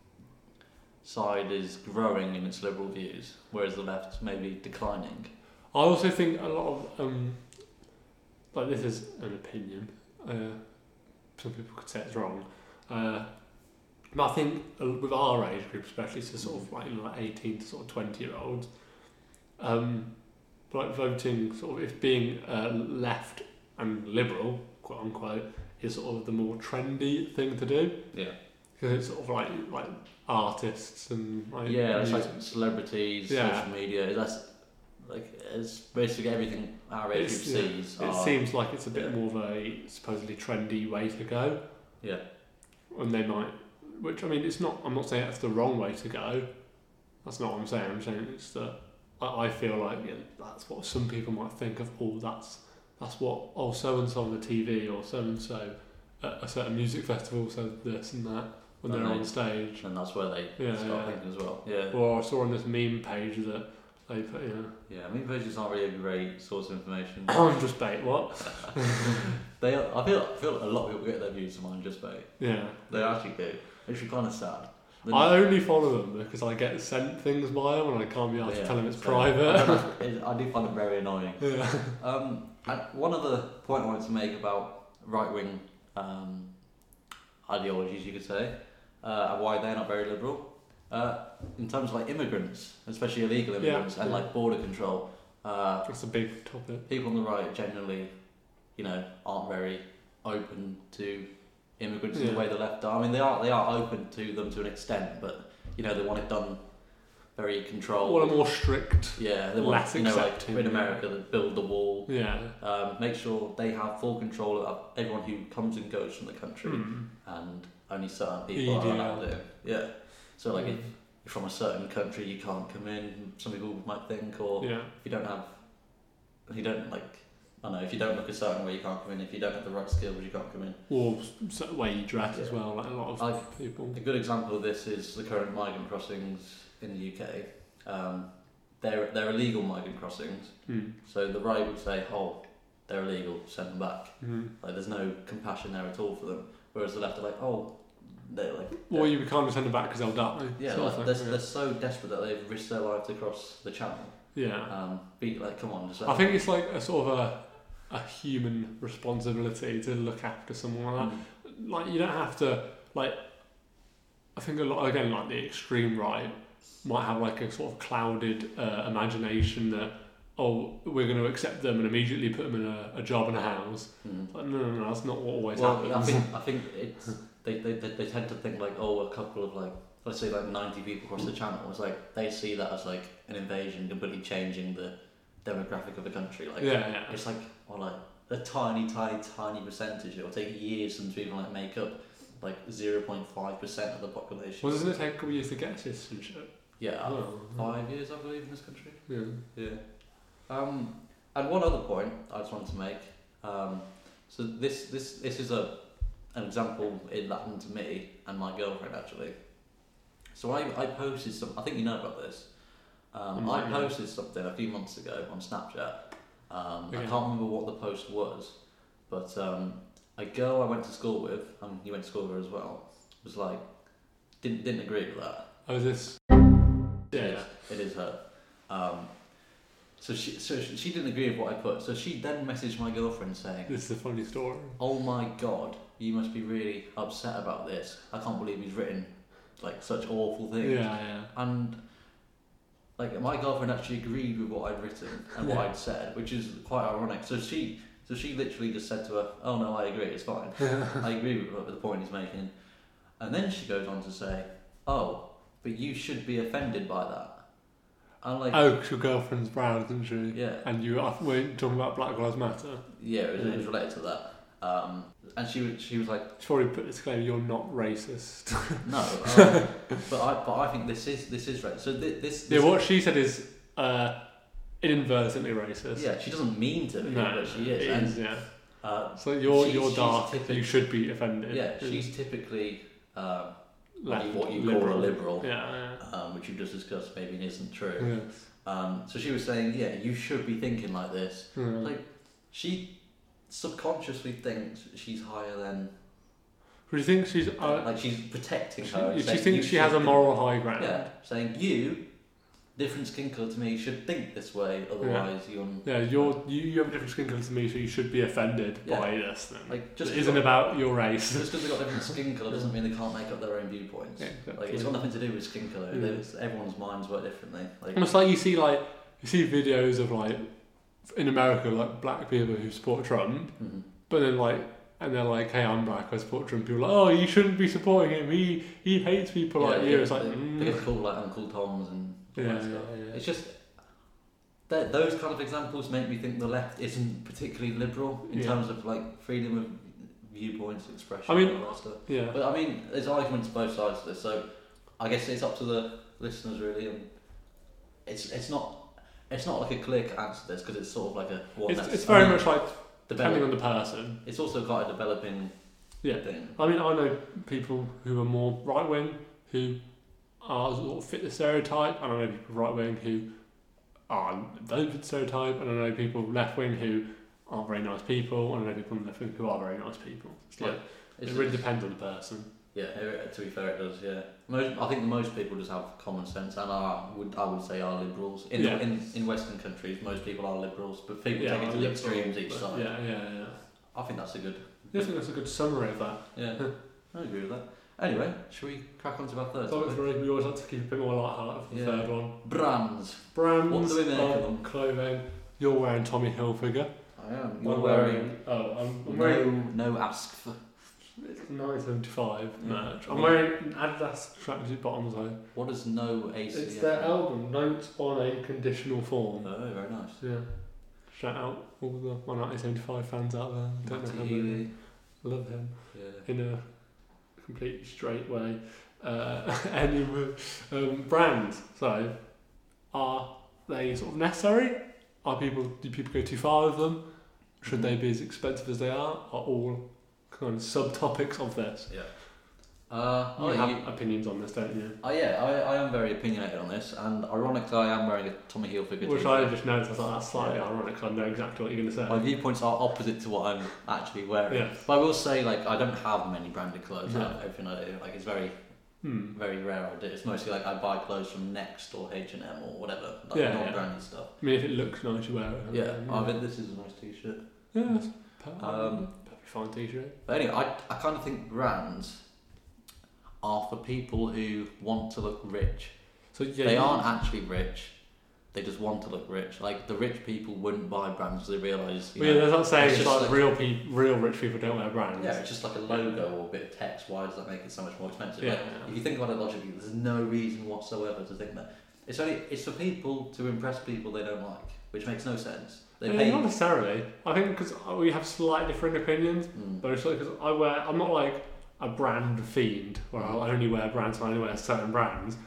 B: side is growing in its liberal views, whereas the left may be declining.
A: I also think a lot of um, like this is an opinion. Uh, some people could say it's wrong, uh, but I think uh, with our age group, especially, so sort of like you know, like eighteen to sort of twenty year olds, um, like voting sort of if being uh, left and liberal, quote unquote, is sort of the more trendy thing to do.
B: Yeah.
A: Because it's sort of like like artists and like
B: Yeah, it's
A: music.
B: like celebrities,
A: Yeah.
B: social media. That's like it's basically everything our age
A: It's-
B: group
A: yeah.
B: sees.
A: It
B: are-
A: seems like it's a bit
B: yeah.
A: more of a supposedly trendy way to go,
B: Yeah.
A: and they might. Which I mean, it's not. I'm not saying that's the wrong way to go. That's not what I'm saying. I'm saying it's that I, I feel like yeah, that's what some people might think of. Oh, that's that's what. Oh, so and so on the T V or so and so at a certain music festival said this and that when
B: And
A: they're
B: they-
A: on stage.
B: And that's where they
A: Yeah,
B: start
A: yeah.
B: thinking as well. Yeah.
A: Or I saw on this meme page that they put, you know,
B: Yeah, I mean, pages aren't really a great source of information.
A: I'm just bait. What?
B: They, I feel, I feel a lot of people get their views from just bait.
A: Yeah.
B: They actually do. It's actually kind of sad. Then-
A: I only follow them because I get sent things by them and I can't be asked
B: Yeah,
A: to tell them it's
B: so I,
A: private.
B: don't know, it- I do find it very annoying.
A: Yeah.
B: Um, and one other point I wanted to make about right-wing um, ideologies, you could say, uh, and why they're not very liberal, uh, in terms of like immigrants, especially illegal
A: Yeah,
B: immigrants, and
A: yeah.
B: like border control. Uh,
A: That's a big topic.
B: people on the right generally, you know, aren't very open to immigrants in
A: Yeah.
B: the way the left are. I mean, they are they are open to them to an extent, but you know, they want it done very controlled.
A: Well, a more strict.
B: yeah, they want
A: less
B: you know, like
A: accepting,
B: in
A: yeah.
B: America, they build the wall.
A: Yeah.
B: Um, make sure they have full control of everyone who comes and goes from the country,
A: Mm.
B: and only certain people
A: E D L.
B: are allowed in. Yeah. So like,
A: Mm.
B: if you're from a certain country, you can't come in. Some people might think, or
A: Yeah.
B: if you don't have, if you don't like, I don't know, if you don't look a certain way, you can't come in. If you don't have the right skills, you can't come in.
A: Or s- the way you dress as
B: Yeah.
A: well, like a lot of
B: Like,
A: people.
B: a good example of this is the current migrant crossings in the U K. Um, they're they're illegal migrant crossings.
A: Mm.
B: So the right would say, oh, they're illegal, send them back.
A: Mm.
B: Like, there's no compassion there at all for them. Whereas the left are like, oh, they're like,
A: Or you can't send them back because they'll die.
B: yeah,
A: sort
B: like,
A: of
B: they're,
A: thing,
B: they're so desperate that they've risked their life to cross the channel.
A: yeah.
B: Um, be like, come on, just
A: I think it's like a sort of a a human responsibility to look after someone like that.
B: Mm,
A: Like you don't have to like. I think a lot again, like the extreme right might have like a sort of clouded uh, imagination that oh we're going to accept them and immediately put them in a, a job and a house.
B: mm.
A: Like, no, no, no, that's not what always
B: Well,
A: happens.
B: I think I think it's they, they, they, they tend to think like, oh, a couple of like, let's say like ninety people across the channel. It's like they see that as like an invasion, completely changing the demographic of the country. Like,
A: yeah, yeah.
B: it's like, or like a tiny, tiny, tiny percentage. It will take years for them to even like make up like zero point five percent of the population.
A: Well, doesn't it take a couple of years to get citizenship?
B: Yeah,
A: Oh,
B: five years I believe in this country.
A: Yeah.
B: Yeah. Um, and one other point I just wanted to make. Um, so this this this is a an example it happened to me and my girlfriend actually. So I, I posted some. I think you know about this. Um, I
A: Mm, yeah.
B: posted something a few months ago on Snapchat. Um, I
A: Okay.
B: can't remember what the post was, but um, a girl I went to school with, and you went to school with her as well, was like didn't didn't agree with that.
A: Oh, is this?
B: It
A: Yeah.
B: is. It is her. Um, so she, so she she didn't agree with what I put. So she then messaged my girlfriend saying,
A: This is a funny story.
B: "Oh my god, you must be really upset about this. I can't believe he's written like such awful things."
A: Yeah, yeah.
B: And like my girlfriend actually agreed with what I'd written and what
A: Yeah.
B: I'd said, which is quite ironic. So she, so she literally just said to her, "Oh no, I agree. It's fine. I agree with, with the point he's making." And then she goes on to say, "Oh, but you should be offended by that." I'm like,
A: Oh, 'cause your girlfriend's brown, isn't she?
B: yeah,
A: And you are, we're talking about Black Lives Matter.
B: yeah, it was, it was related to that. Um, and she was she was like,
A: Should probably put disclaimer: you're not racist.
B: no, um, but I but I think this is this is right. So th- this, this
A: Yeah, what she said is uh, inadvertently racist.
B: yeah, she doesn't mean to, be,
A: No,
B: but she is.
A: it
B: and,
A: is, yeah.
B: uh,
A: So you're
B: she's-
A: you're
B: she's
A: dark.
B: typical-
A: You should be offended.
B: yeah, she's typically um, what you,
A: Left,
B: what you
A: liberal.
B: call a liberal,
A: Yeah,
B: um, which you've just discussed maybe isn't true.
A: yeah.
B: Um, so she was saying, yeah, you should be thinking like this.
A: yeah.
B: Like, she subconsciously thinks she's higher than,
A: Do you think she's? Uh,
B: like she's protecting
A: she,
B: her. and
A: she
B: saying,
A: thinks
B: "You
A: she has a
B: should
A: moral high ground.
B: think-" Yeah, saying you, different skin colour to me, should think this way. Otherwise, you're
A: Yeah, you're you, you have a different skin colour to me, so you should be offended
B: Yeah.
A: by this. Then.
B: like just
A: it
B: 'cause
A: isn't
B: they've
A: about your race.
B: got- just because they've got different skin colour doesn't mean they can't make up their own viewpoints.
A: Yeah, exactly.
B: Like it's got nothing to do with skin colour.
A: Yeah.
B: There's- Everyone's minds work differently. Like
A: Almost like you see like you see videos of like in America like black people who support Trump,
B: mhm.
A: but then like and they're like, hey, I'm black, I support Trump. People are like, oh, you shouldn't be supporting him. He he hates people
B: Yeah,
A: like
B: they
A: you.
B: get-
A: It's like
B: they,
A: mm.
B: they get called like Uncle Toms and all
A: Yeah,
B: that
A: yeah,
B: stuff.
A: yeah.
B: It's just that those kind of examples make me think the left isn't particularly liberal in
A: Yeah.
B: terms of like freedom of viewpoints, expression,
A: I mean,
B: and all that stuff.
A: yeah.
B: But I mean, there's arguments both sides of this, so I guess it's up to the listeners really, and it's it's not it's not like a clear cut answer to this because it's sort of like a one.
A: It's,
B: that's-
A: it's very
B: I mean,
A: much like depending
B: develop-
A: on the person.
B: It's also quite a developing
A: Yeah.
B: thing.
A: I mean, I know people who are more right wing who are sort of fit the stereotype, and I know people right wing who are don't fit the stereotype, and I know people left wing who aren't very nice people, and I know people left wing who are very nice people. It's like
B: It's
A: it really depends on the person.
B: Yeah, it- to be fair, it does. Yeah, most, I think most people just have common sense, and are would I would say are liberals. In
A: Yeah.
B: in, in Western countries, most people are liberals, but people
A: Yeah,
B: take it to the
A: liberal,
B: extremes each
A: but
B: side.
A: Yeah, yeah, yeah.
B: I think that's a good.
A: I think that's a good summary of that.
B: Yeah, I agree with that. Anyway, should we crack on to our third
A: So
B: topic?
A: we always like to keep a bit more light-hearted for the
B: Yeah.
A: third one.
B: Brands.
A: Brands
B: What do we make of
A: of
B: them?
A: clothing. You're wearing Tommy Hilfiger.
B: I am.
A: I'm
B: You're wearing.
A: Oh, I'm, I'm
B: No,
A: wearing
B: no ask for.
A: nine seventy-five
B: Yeah.
A: merch. I'm wearing Adidas tracksuit bottoms though.
B: What does no A C?
A: It's their album, Notes on a Conditional Form.
B: Oh, very nice.
A: Yeah. Shout out all the my nineteen seventy-five fans out there. Don't know
B: Matty
A: how many.
B: Healy.
A: Love him
B: Yeah.
A: in a completely straight way. Uh, anyway, um, brands. So, are they sort of necessary? Are people? Do people go too far with them? Should they be as expensive as they are? Are all kind of subtopics of this?
B: Yeah. Uh,
A: You
B: oh,
A: have
B: you,
A: opinions on this, don't you?
B: oh yeah, I, I am very opinionated on this, and ironically, I am wearing a Tommy Hilfiger
A: Which
B: t-shirt.
A: I just noticed. I was like, that's slightly ironic. 'Cause I know exactly what you're going to say.
B: My viewpoints are opposite to what I'm actually wearing.
A: Yeah.
B: But I will say, like, I don't have many branded clothes.
A: No.
B: I have everything I do, like, it's very,
A: Hmm.
B: very rare. I do. It's mostly like I buy clothes from Next or H and M or whatever, like
A: Yeah,
B: non-branded stuff.
A: I mean, if it looks nice, you wear it.
B: Yeah, I mean, this is a nice t-shirt.
A: Yeah, that's perfect.
B: Um,
A: perfectly fine t-shirt.
B: But anyway, I, I kind of think brands are for people who want to look rich.
A: So yeah,
B: They
A: you-
B: aren't actually rich. They just want to look rich. Like the rich people wouldn't buy brands because they realise. you
A: Well, yeah,
B: know,
A: that's not saying
B: it's
A: it's
B: just
A: like,
B: like-
A: real pe- real rich people don't wear brands.
B: Yeah, it's just like a logo or a bit of text. Why does that make it so much more expensive?
A: Yeah,
B: Like,
A: yeah.
B: if you think about it logically, there's no reason whatsoever to think that. It's only it's for people to impress people they don't like, which makes no sense. They
A: Yeah,
B: pay.
A: not necessarily. I think because we have slightly different opinions,
B: Mm.
A: but it's like because I wear, I'm not like a brand fiend where I only wear brands and I only wear certain brands.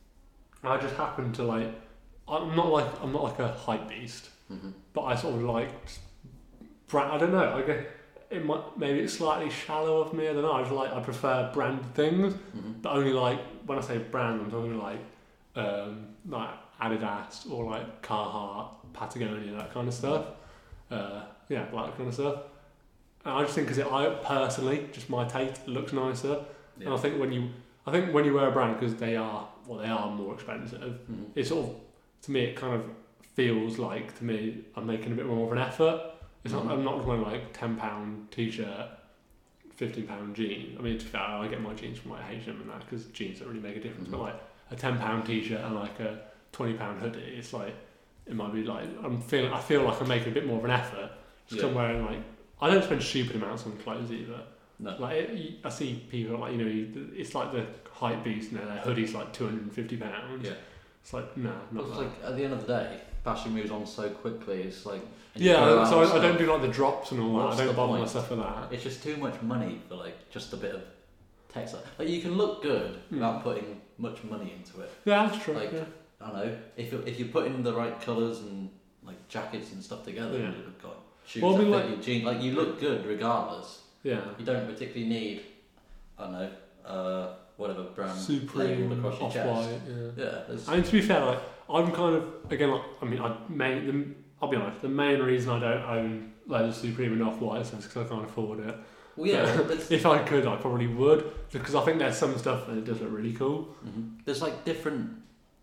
A: I just happen to like, I'm not like I'm not like a hype beast,
B: hmm
A: but I sort of like brand. I don't know. I guess it might maybe it's slightly shallow of me. I don't know. I just like I prefer branded things,
B: hmm
A: but only like when I say brand, I'm talking like um, like Adidas or like Carhartt, Patagonia, that kind of stuff. Uh, yeah, like that kind of stuff. And I just think because I personally, just my taste, it looks nicer.
B: Yeah.
A: And I think when you, I think when you wear a brand because they are, well, they are more expensive.
B: Mhm.
A: It sort of, to me, it kind of feels like to me I'm making a bit more of an effort. It's
B: Mhm.
A: not. I'm not just wearing like ten pound t-shirt, fifteen pound jeans. I mean, to be fair, I get my jeans from like H and M and that because jeans don't really make a difference.
B: Mhm.
A: But like a ten pound t-shirt and like a twenty pound hoodie, it's like it might be like I'm feeling. I feel like I'm making a bit more of an effort. Just 'cause I'm
B: Yeah.
A: wearing like I don't spend stupid amounts on clothes either.
B: No.
A: Like it, you, I see people like you know you, it's like the hype beast. You know, their hoodie's like two hundred and fifty pounds.
B: Yeah.
A: It's like nah,
B: But
A: not
B: it's
A: that.
B: like at the end of the day, fashion moves on so quickly. It's like and you
A: Yeah,
B: go
A: so
B: out
A: I, I don't
B: and
A: do like the drops and all that.
B: What's
A: I don't
B: the
A: bother
B: point?
A: myself with that.
B: it's just too much money for like just a bit of textile. Like you can look good
A: Hmm.
B: without putting much money into it.
A: Yeah, that's true.
B: Like,
A: yeah.
B: I don't know if you if you put in the right colours and like jackets and stuff together,
A: Yeah.
B: you've got shoes
A: Well, I
B: that
A: mean,
B: fit
A: like-
B: your jeans. Like you look good regardless.
A: Yeah.
B: You don't particularly need, I don't know, uh, whatever brand
A: Supreme,
B: labelled across your chest.
A: Off-White, yeah.
B: Yeah, there's,
A: I mean, to be fair, like I'm kind of again, like I mean, I main. The, I'll be honest. The main reason I don't own loads of Supreme and Off-White is because I can't afford it.
B: well, yeah,
A: Yeah.
B: there's,
A: If I could, I probably would, because I think there's some stuff that does look really cool.
B: mhm. there's like different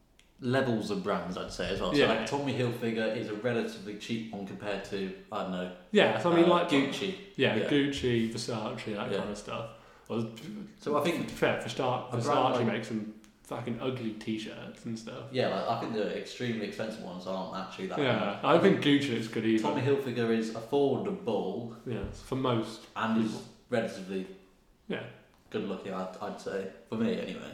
B: levels of brands, I'd say as well. So
A: Yeah.
B: like Tommy Hilfiger is a relatively cheap one compared to I don't know,
A: Yeah, so I mean,
B: uh,
A: like
B: Gucci.
A: Yeah,
B: Yeah.
A: Gucci, Versace, that
B: Yeah.
A: kind of stuff. Well,
B: So I
A: to
B: think
A: be fair, for start,
B: a brand
A: Versace
B: like-
A: makes some fucking ugly t-shirts and stuff.
B: yeah, like, I think the extremely expensive ones aren't actually that.
A: Yeah,
B: bad.
A: I don't think Gucci looks good either.
B: Tommy Hilfiger is affordable
A: Yeah, for most.
B: and is
A: People.
B: relatively
A: Yeah.
B: good looking. I'd, I'd say for me anyway.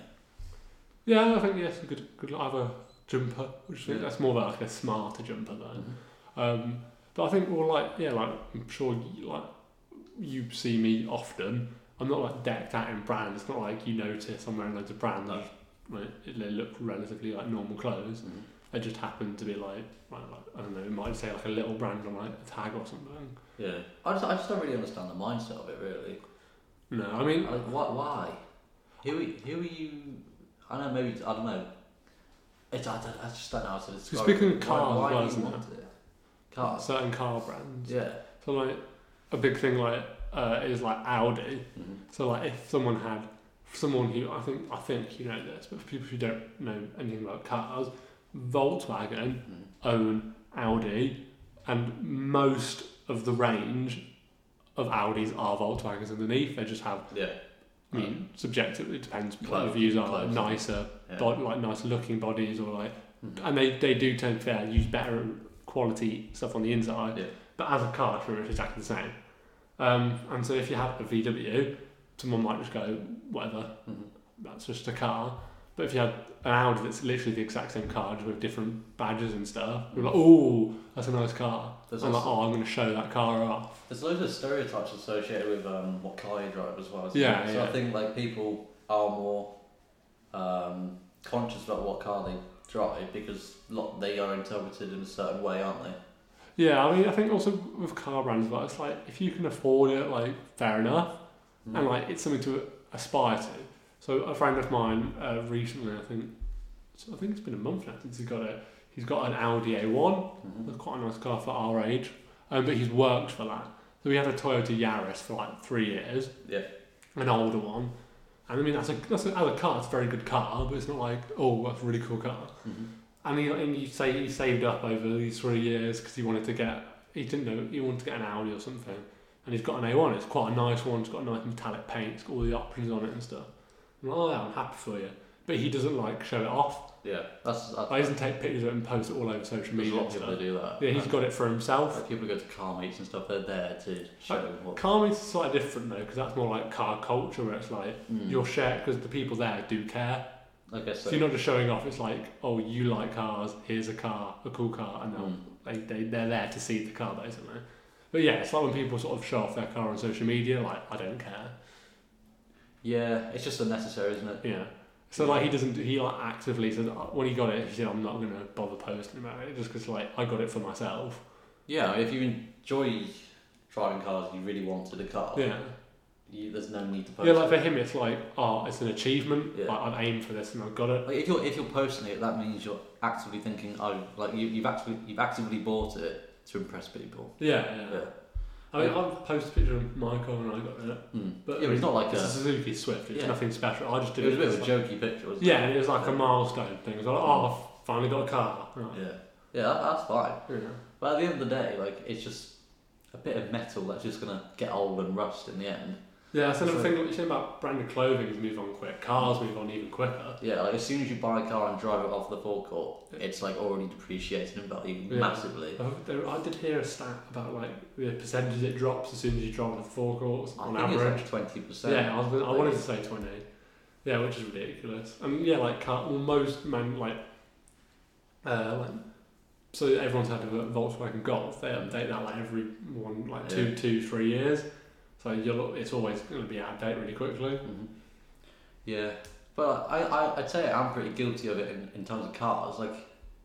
A: Yeah, I think yes, a good, good. I have a jumper, which I think
B: Yeah.
A: that's more like a smarter jumper though.
B: Mhm.
A: Um, but I think, well, like, yeah, like I'm sure, you, like you see me often. I'm not like decked out in brands. It's not like you notice I'm wearing loads of brands.
B: No.
A: Like, they look relatively like normal clothes.
B: Mhm.
A: They just happen to be like, like, like I don't know, it might say like a little brand on like a tag or something.
B: Yeah, I just, I just don't really understand the mindset of it really.
A: No, I mean,
B: Like, why? Why? Who? are- Who are you? I don't know. Maybe I don't know. It's, I, don't, I just don't know how to describe.
A: speaking
B: it.
A: of cars
B: why, why
A: as well,
B: do you
A: isn't
B: want it? Cars.
A: certain car brands.
B: Yeah.
A: So like a big thing like uh, is like Audi.
B: Mm-hmm.
A: So like if someone had someone who I think I think you know this, but for people who don't know anything about cars, Volkswagen
B: Mm-hmm.
A: own Audi, and most of the range of Audis are Volkswagens underneath. They just have,
B: Yeah.
A: I mean, subjectively it depends what the
B: Clothes-
A: views are, like
B: clothes.
A: nicer,
B: Yeah.
A: bod- like nicer looking bodies, or like,
B: Mhm.
A: and they, they do tend to uh, use better quality stuff on the inside.
B: Yeah.
A: But as a car, it's pretty much exactly the same. Um, and so if you have a V W, someone might just go, whatever,
B: Mhm.
A: that's just a car. But if you had an Audi that's literally the exact same car, just with different badges and stuff, you're like, oh, that's a nice car.
B: There's
A: I'm like,
B: also-
A: oh, I'm going to show that car off.
B: There's loads of stereotypes associated with um, what car you drive as well. isn't
A: Yeah,
B: there? So
A: yeah.
B: I think like people are more um, conscious about what car they drive because lot they are interpreted in a certain way, aren't they?
A: Yeah, I mean, I think also with car brands, but it's like, if you can afford it, like, fair enough.
B: Mm.
A: And like, it's something to aspire to. So a friend of mine uh, recently, I think, so I think it's been a month now since he got it. He's got an Audi A one.
B: Mhm.
A: That's quite a nice car for our age, um, but he's worked for that. So he had a Toyota Yaris for like three years,
B: Yeah.
A: an older one. And I mean, that's a that's a, as a car, it's a very good car, but it's not like, oh, that's a really cool car.
B: Mhm.
A: And he and you say he saved up over these three years because he wanted to get, he didn't know, he wanted to get an Audi or something. And he's got an A one. It's quite a nice one. It's got a nice metallic paint. It's got all the options on it and stuff. I'm like, oh yeah, I'm happy for you. But he doesn't like show it off.
B: Yeah. That's. that's
A: He doesn't take pictures of it and post it all over social
B: there's a
A: media
B: lot
A: and
B: of people
A: stuff.
B: that do that.
A: Yeah, he's
B: Like,
A: got it for himself.
B: like people go to car meets and stuff. They're there to show
A: Like,
B: what.
A: Car meets is slightly different though, because that's more like car culture, where it's like
B: Mm.
A: you're sharing because the people there do care.
B: I guess
A: So
B: so.
A: you're not just showing off. It's like, oh, you like cars. Here's a car, a cool car, and they'll
B: Mm.
A: they, they they're there to see the car basically. But yeah, it's like when people sort of show off their car on social media. Like, I don't care.
B: Yeah, it's just unnecessary, isn't it?
A: Yeah. So like he doesn't. He like actively said when he got it, he said, I'm not going to bother posting about it just because like I got it for myself.
B: Yeah, if you enjoy driving cars, you really wanted a car.
A: Yeah.
B: You, there's no need to post.
A: Yeah, like for
B: it.
A: him, it's like, oh, it's an achievement.
B: Yeah.
A: Like, I've aimed for this and I've got it.
B: Like if you're if you're posting it, that means you're actively thinking, oh, like you, you've actually you've actively bought it to impress people.
A: Yeah, yeah.
B: Yeah.
A: I mean, I've posted a picture of my car when I got it.
B: Mm.
A: But,
B: yeah, but it's not like
A: it's
B: a.
A: a Suzuki Swift. It's
B: Yeah.
A: nothing special. I just
B: It
A: did
B: was a bit of a
A: like-
B: jokey picture, wasn't
A: Yeah,
B: it?
A: and it was like a milestone thing. It was like, oh, I've finally got a car. Right.
B: Yeah. Yeah, that, that's fine.
A: Yeah.
B: But at the end of the day, like it's just a bit of metal that's just gonna get old and rust in the end.
A: Yeah, that's another
B: So-
A: thing. What you're saying about branded clothing is move on quick. Cars move on even quicker.
B: Yeah, like as soon as you buy a car and drive it off the forecourt, it's like already depreciated in value
A: Yeah.
B: massively.
A: I, there- I did hear a stat about like the percentage it drops as soon as you drive the forecourts
B: I
A: on
B: think
A: average.
B: it's like twenty percent.
A: Yeah, I was. Gonna, I wanted to say twenty. Yeah, which is ridiculous. And yeah, like car, well, most man like, uh, like so everyone's had a Volkswagen Golf. They update that like every one, like two,
B: Yeah.
A: two, three years. So you'll, it's always going to be out of date really quickly.
B: Mm-hmm. Yeah, but I, I I'd say I'm pretty guilty of it in, in terms of cars. Like,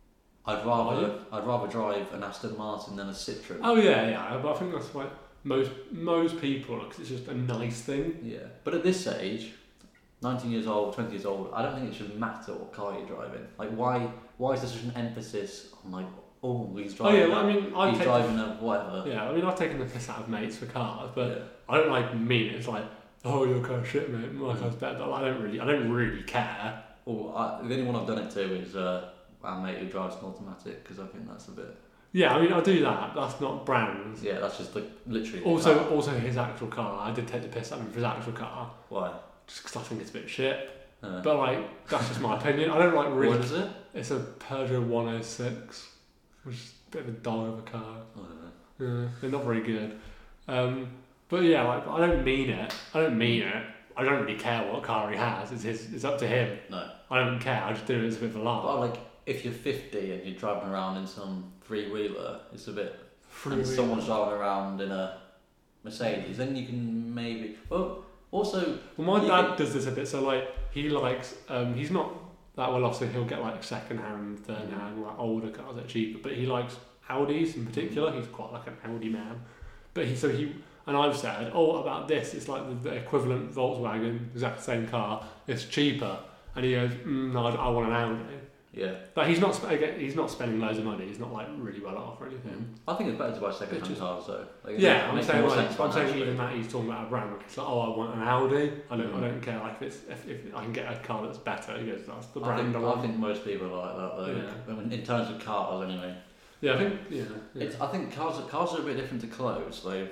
B: I'd rather I'd rather drive an Aston Martin than a Citroen.
A: Oh yeah, yeah. But I think that's like most most people, because it's just a nice thing.
B: Yeah, but at this age, nineteen years old, twenty years old, I don't think it should matter what car you're driving. Like, why why is there such an emphasis on like, oh, he's
A: Oh
B: driving?
A: yeah,
B: a,
A: well, I mean, I
B: he's
A: take,
B: driving a whatever.
A: yeah, I mean, I've taken the piss out of mates for cars, but
B: Yeah.
A: I don't like mean it. It's like, oh, your car's shit, mate. My car's better. But I don't really, I don't really care.
B: Well, I, the only one I've done it to is uh, our mate who drives an automatic, because I think that's a bit.
A: Yeah, I mean, I do that. That's not brands.
B: Yeah, that's just like literally. the
A: Also,
B: car.
A: also his actual car. I did take the piss out of him for his actual car,
B: Why?
A: just because I think it's a bit shit.
B: Uh,
A: But like, that's just my opinion. I don't like really.
B: what is it?
A: It's a Peugeot one oh six, which is a bit of a dog of a car.
B: I don't know.
A: Yeah, they're not very good. Um, but yeah, like, I don't mean it. I don't mean it. I don't really care what car he has. It's his. It's up to him.
B: No.
A: I don't care. I just do it as a bit of a laugh.
B: But like, if you're fifty and you're driving around in some three wheeler, it's a bit.
A: Free
B: and
A: wheel.
B: someone's driving around in a Mercedes, then you can maybe. Well, also.
A: Well, my
B: you
A: dad
B: can-
A: does this a bit. So like, he likes. Um, he's not that well off, so he'll get like second hand, third
B: Mm.
A: hand, like older cars that are cheaper. But he likes Audis in particular. He's quite like an Audi man. But he so he and I've said, oh, about this, it's like the, the equivalent Volkswagen, exact same car. It's cheaper, and he goes, mm, no, I, I want an Audi.
B: Yeah.
A: But he's not. sp- Again, he's not spending loads of money. He's not like really well off or anything.
B: I think it's better to buy second hand
A: It's just-
B: cars though. Like,
A: Yeah,
B: it
A: I'm
B: makes
A: saying
B: more
A: like,
B: sense
A: I'm saying
B: financially.
A: even that he's talking about a brand. Like, it's like, oh, I want an Audi. I don't,
B: Mm.
A: I don't care. Like, if it's if, if I can get a car that's better, he goes, that's the
B: I
A: brand
B: think,
A: I,
B: I
A: want.
B: think most people are like that though.
A: Yeah.
B: I mean, in terms of cars, anyway.
A: Yeah, I think yeah. yeah.
B: It's, I think cars cars are a bit different to clothes. Like,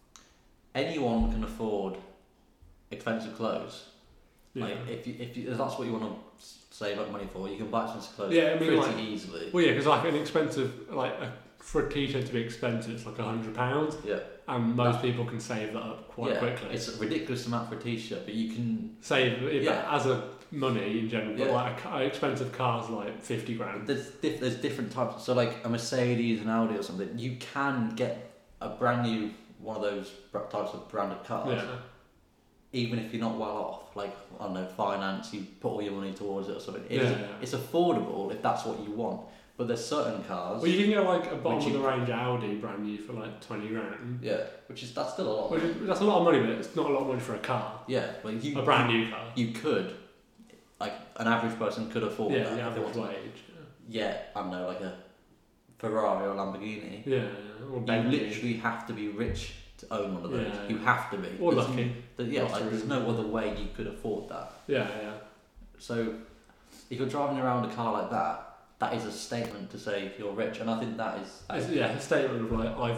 B: anyone can afford expensive clothes.
A: yeah.
B: Like, if you, if you, if that's what you want to save up money for, you can buy expensive clothes
A: Yeah, I mean,
B: pretty
A: like-
B: easily.
A: Well, yeah, because like an expensive, like a, for a t-shirt to be expensive, it's like a hundred pounds,
B: Yeah.
A: and most people can save that up quite
B: yeah,
A: quickly.
B: it's a ridiculous amount for a t-shirt, but you can.
A: Save it
B: Yeah.
A: as a money in general, but
B: Yeah.
A: like a, ca- expensive car's like fifty grand.
B: There's diff, there's different types. So like a Mercedes, an Audi, or something. You can get a brand new one of those br- types of branded cars,
A: Yeah.
B: even if you're not well off. Like, I don't know, finance, you put all your money towards it or something. It's,
A: Yeah, yeah.
B: it's affordable if that's what you want. But there's certain cars.
A: Well, you can get like a bottom
B: Which
A: of
B: you-
A: the range Audi brand new for like twenty grand.
B: Yeah, which is that's still a lot.
A: Which is, that's a lot of money, but it's not a lot of money for a car.
B: Yeah, like you.
A: A brand new car.
B: You could, like an average person could afford
A: Yeah,
B: that.
A: the
B: if they
A: average
B: wanted.
A: wage.
B: Yeah, I don't know, like a Ferrari or Lamborghini.
A: Yeah, yeah. Or
B: You
A: Bentley.
B: literally have to be rich to own one of those.
A: Yeah.
B: You have to be.
A: Or
B: There's-
A: lucky.
B: there- yeah,
A: Lots
B: like
A: of
B: there's
A: reasons.
B: no other way you could afford that.
A: Yeah, yeah.
B: So, if you're driving around a car like that, that is a statement to say you're rich, and I think that is.
A: It's, yeah, a statement of like I've,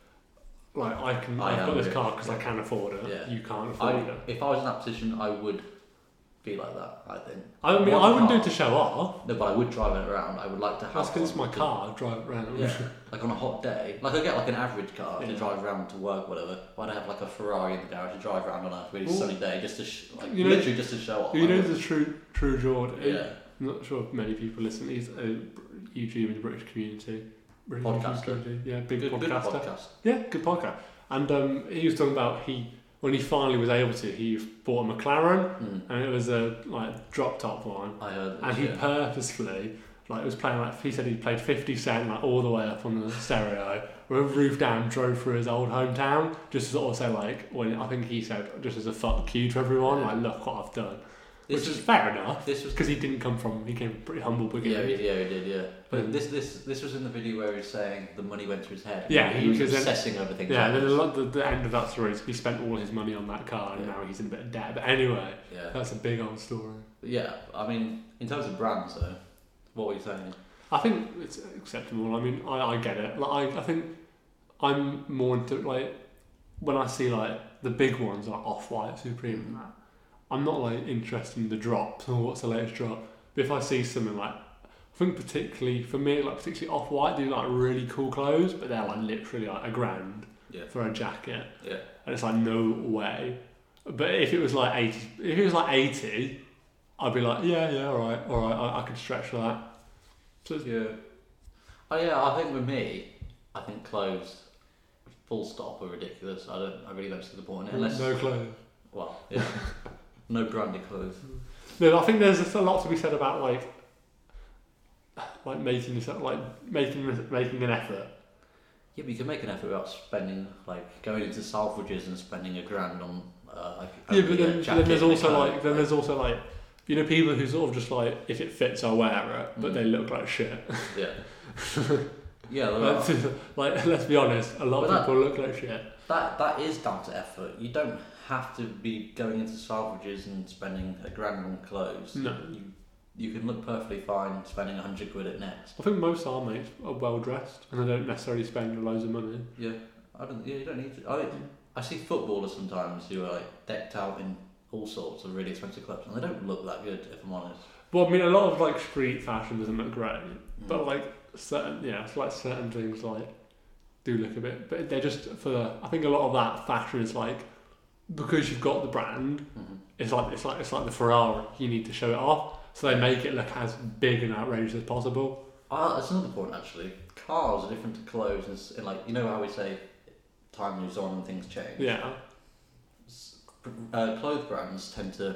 A: like I can,
B: I
A: I've
B: am
A: got this
B: rich.
A: car because I can afford it.
B: Yeah.
A: You can't afford
B: I,
A: it.
B: if I was in that position, I would be like that. I think.
A: I mean,
B: want
A: I
B: a
A: wouldn't do
B: car.
A: it to show off.
B: No, but I would drive it around. I would like to have.
A: That's because it's my
B: one to-
A: car. I drive it around.
B: Yeah, like on a hot day. Like I get like an average car to
A: Yeah.
B: drive around to work, whatever. But I'd have like a Ferrari in the garage to drive around on a really
A: Well,
B: sunny day, just to sh- like
A: you know-
B: literally just to show off.
A: You
B: I
A: know
B: would.
A: the true, true Jordan.
B: Yeah.
A: I'm not sure if many people listen. He's a YouTuber in the British community. British
B: Podcaster.
A: community. Yeah, big
B: Good, good
A: podcaster.
B: podcast.
A: Yeah, good podcast. And um, he was talking about he when he finally was able to, he bought a McLaren,
B: Mm.
A: and it was a like drop top one,
B: I heard this.
A: and he
B: yeah.
A: purposefully like was playing like he said he played fifty Cent like all the way up on the stereo, with roof down, drove through his old hometown just to sort of say like when I think he said just as a fuck you to everyone, like look what I've done,
B: This
A: which
B: was-
A: is fair enough.
B: This was
A: Because he didn't come from, he came from pretty humble
B: yeah,
A: beginning.
B: he, yeah, he did, yeah. But
A: Mm.
B: this, this, this was in the video where he was saying the money went to his head.
A: Yeah,
B: he,
A: he-
B: was
A: because then-
B: obsessing over things.
A: Yeah, and
B: like
A: then a
B: this.
A: lot, the, the end of that story is he spent all his money on that car, and
B: Yeah.
A: now he's in a bit of debt. But anyway,
B: Yeah,
A: that's a big old story.
B: But yeah. I mean, in terms of brands, though, what were you saying?
A: I think it's acceptable. I mean, I, I get it. Like, I, I think I'm more into like when I see like the big ones like Off-White, Supreme, and that. I'm not like interested in the drops or what's the latest drop. But if I see something like, I think particularly for me, like particularly Off-White do like really cool clothes, but they're like literally like a grand
B: Yeah.
A: for a jacket,
B: Yeah.
A: and it's like no way. But if it was like eighty, if it was like eighty, I'd be like, yeah, yeah, all right, all right, I, I could stretch for that. So it's,
B: Yeah. Oh yeah, I think with me, I think clothes, full stop, are ridiculous. I don't, I really don't see the point in it. Unless,
A: no clothes.
B: well, yeah, no branded clothes.
A: No, I think there's a lot to be said about like, like making yourself, like making making an effort.
B: Yeah, but you can make an effort without spending, like going into Selfridges and spending a grand on. Uh, like,
A: yeah, but then,
B: then
A: there's also like then there's also like you know people who sort of just like if it fits I'll wear it, but mm. they look like shit.
B: Yeah. Yeah,
A: like, like let's be honest, a lot but of people that, look like shit.
B: That that is down to effort. You don't have to be going into Selfridges and spending a grand on clothes.
A: No.
B: You, you can look perfectly fine spending a hundred quid at Next.
A: I think most our mates are well dressed and they don't necessarily spend loads of money.
B: Yeah, I don't. Yeah, you don't need to. I I see footballers sometimes who are like decked out in all sorts of really expensive clothes and they don't look that good, if I'm honest.
A: Well, I mean, a lot of like street fashion doesn't look great, mm. but like certain, yeah, it's like certain things like do look a bit, but they're just for. The, I think a lot of that fashion is like because you've got the brand. Mm-hmm. It's like it's like it's like the Ferrari. You need to show it off, so they make it look as big and outrageous as possible.
B: Ah, that's another point actually. Cars are different to clothes, and, and like you know how we say time moves on and things change.
A: Yeah.
B: Uh, clothes brands tend to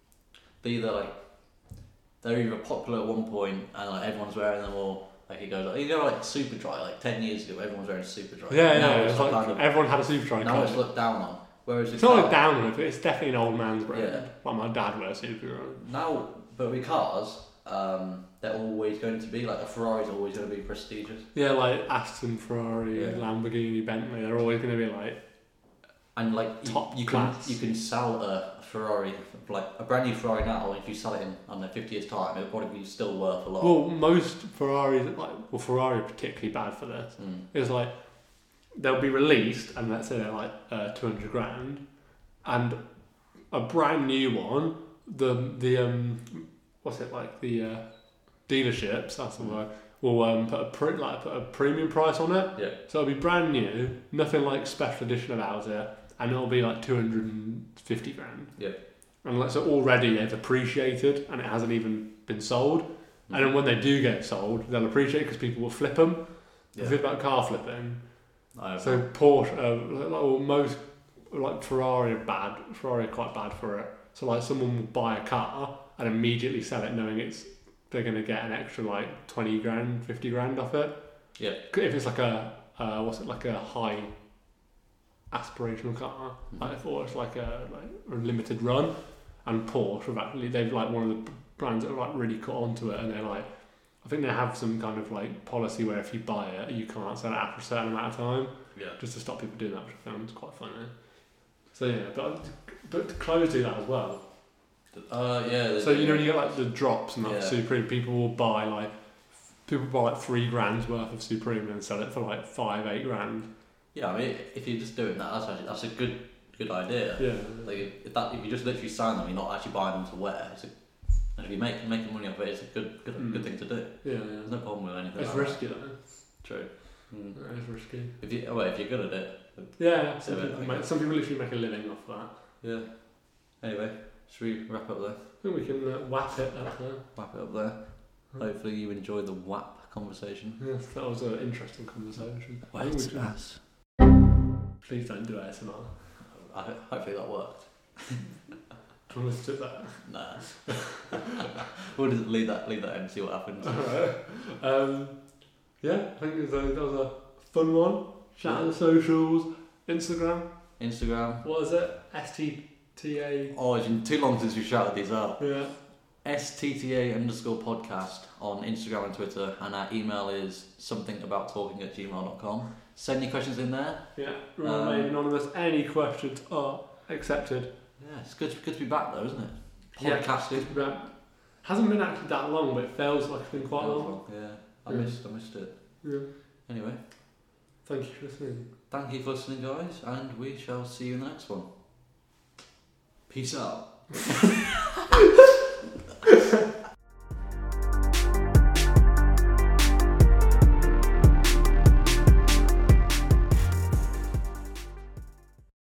B: be either like they're either popular at one point and like everyone's wearing them, or like it goes like you know like Superdry like ten years ago everyone was wearing Superdry.
A: Yeah, now yeah. It's like kind of, everyone had a Superdry.
B: Now it's looked down on. Whereas
A: it's not like down on it, but it's definitely an old man's brand.
B: Yeah.
A: Like my dad wears Superdry.
B: Now, but with cars, um, they're always going to be like a Ferrari's always going to be prestigious.
A: Yeah, like Aston, Ferrari,
B: yeah.
A: Lamborghini, Bentley. They're always going to be like.
B: And like
A: top
B: you, you
A: class.
B: can you can sell a Ferrari like a brand new Ferrari now. If you sell it in I don't know fifty years time, it'll probably be still worth a lot.
A: Well, most Ferraris like well Ferrari are particularly bad for this.
B: Mm.
A: It's like they'll be released and let's say they're like uh, two hundred grand, and a brand new one. The the um what's it like the uh, dealerships? That's the mm. word. Will um, put a pre- like put a premium price on it.
B: Yeah.
A: So it'll be brand new, nothing like special edition about it, and it'll be like two hundred and fifty grand.
B: Yeah.
A: And like so already they've appreciated, and it hasn't even been sold. Mm-hmm. And then when they do get sold, they'll appreciate because people will flip them. Yeah. The thing about car flipping. So Porsche, uh, like, well, most like Ferrari are bad. Ferrari are quite bad for it. So like someone will buy a car and immediately sell it, knowing it's. They're going to get an extra like twenty grand, fifty grand off it.
B: Yeah.
A: If it's like a, uh, what's it, like a high aspirational car, mm-hmm. like, or it's like a, like a limited run. And Porsche have actually, they've like one of the brands that are like really caught onto it, and they're like, I think they have some kind of like policy where if you buy it, you can't sell it after a certain amount of time.
B: Yeah.
A: Just to stop people doing that, which I found quite funny. So yeah, but, but clothes do that as well.
B: Uh, yeah.
A: So you know when you get like the drops and like
B: yeah.
A: Supreme, people will buy like people buy like three grand's worth of Supreme and sell it for like five, eight grand.
B: Yeah, I mean, if you're just doing that, that's actually, that's a good good idea.
A: Yeah.
B: Like if that if you just literally sign them, you're not actually buying them to wear. It's a, and if you make making money off it, it's a good good
A: mm.
B: good thing to do.
A: Yeah, yeah.
B: There's no problem with anything.
A: It's
B: like
A: risky
B: that.
A: though.
B: True. Mm.
A: It's risky.
B: If you oh, well, if you're good at it.
A: Yeah. Some people, make, some people literally make a living off that.
B: Yeah. Anyway, should we wrap up there?
A: I think we can uh, wrap it up there.
B: Wrap it up there. Hmm. Hopefully you enjoyed the W A P conversation.
A: Yes, that was an interesting conversation.
B: Wet ass.
A: Please don't do A S M R.
B: I, hopefully that worked.
A: Do you want to do that?
B: Nah. We'll just leave that, leave that in and see what happens.
A: Alright. Um, yeah, I think it was a, that was a fun one. Shout out the socials, Instagram.
B: Instagram.
A: What is it? S T T A.
B: Oh, it's been too long since we shouted these out.
A: Yeah.
B: S T T A underscore podcast on Instagram and Twitter, and our email is somethingabouttalking at gmail dot com. Send your questions in there.
A: Yeah, remain um, anonymous. Any questions are accepted.
B: Yeah, it's good, good to be back though, isn't it?
A: Yeah, good to be back. Hasn't been actually that long, but it feels like it's been quite long.
B: long. Yeah, I
A: yeah.
B: missed, I missed it.
A: Yeah.
B: Anyway,
A: thank you for listening.
B: Thank you for listening, guys, and we shall see you in the next one. Peace out.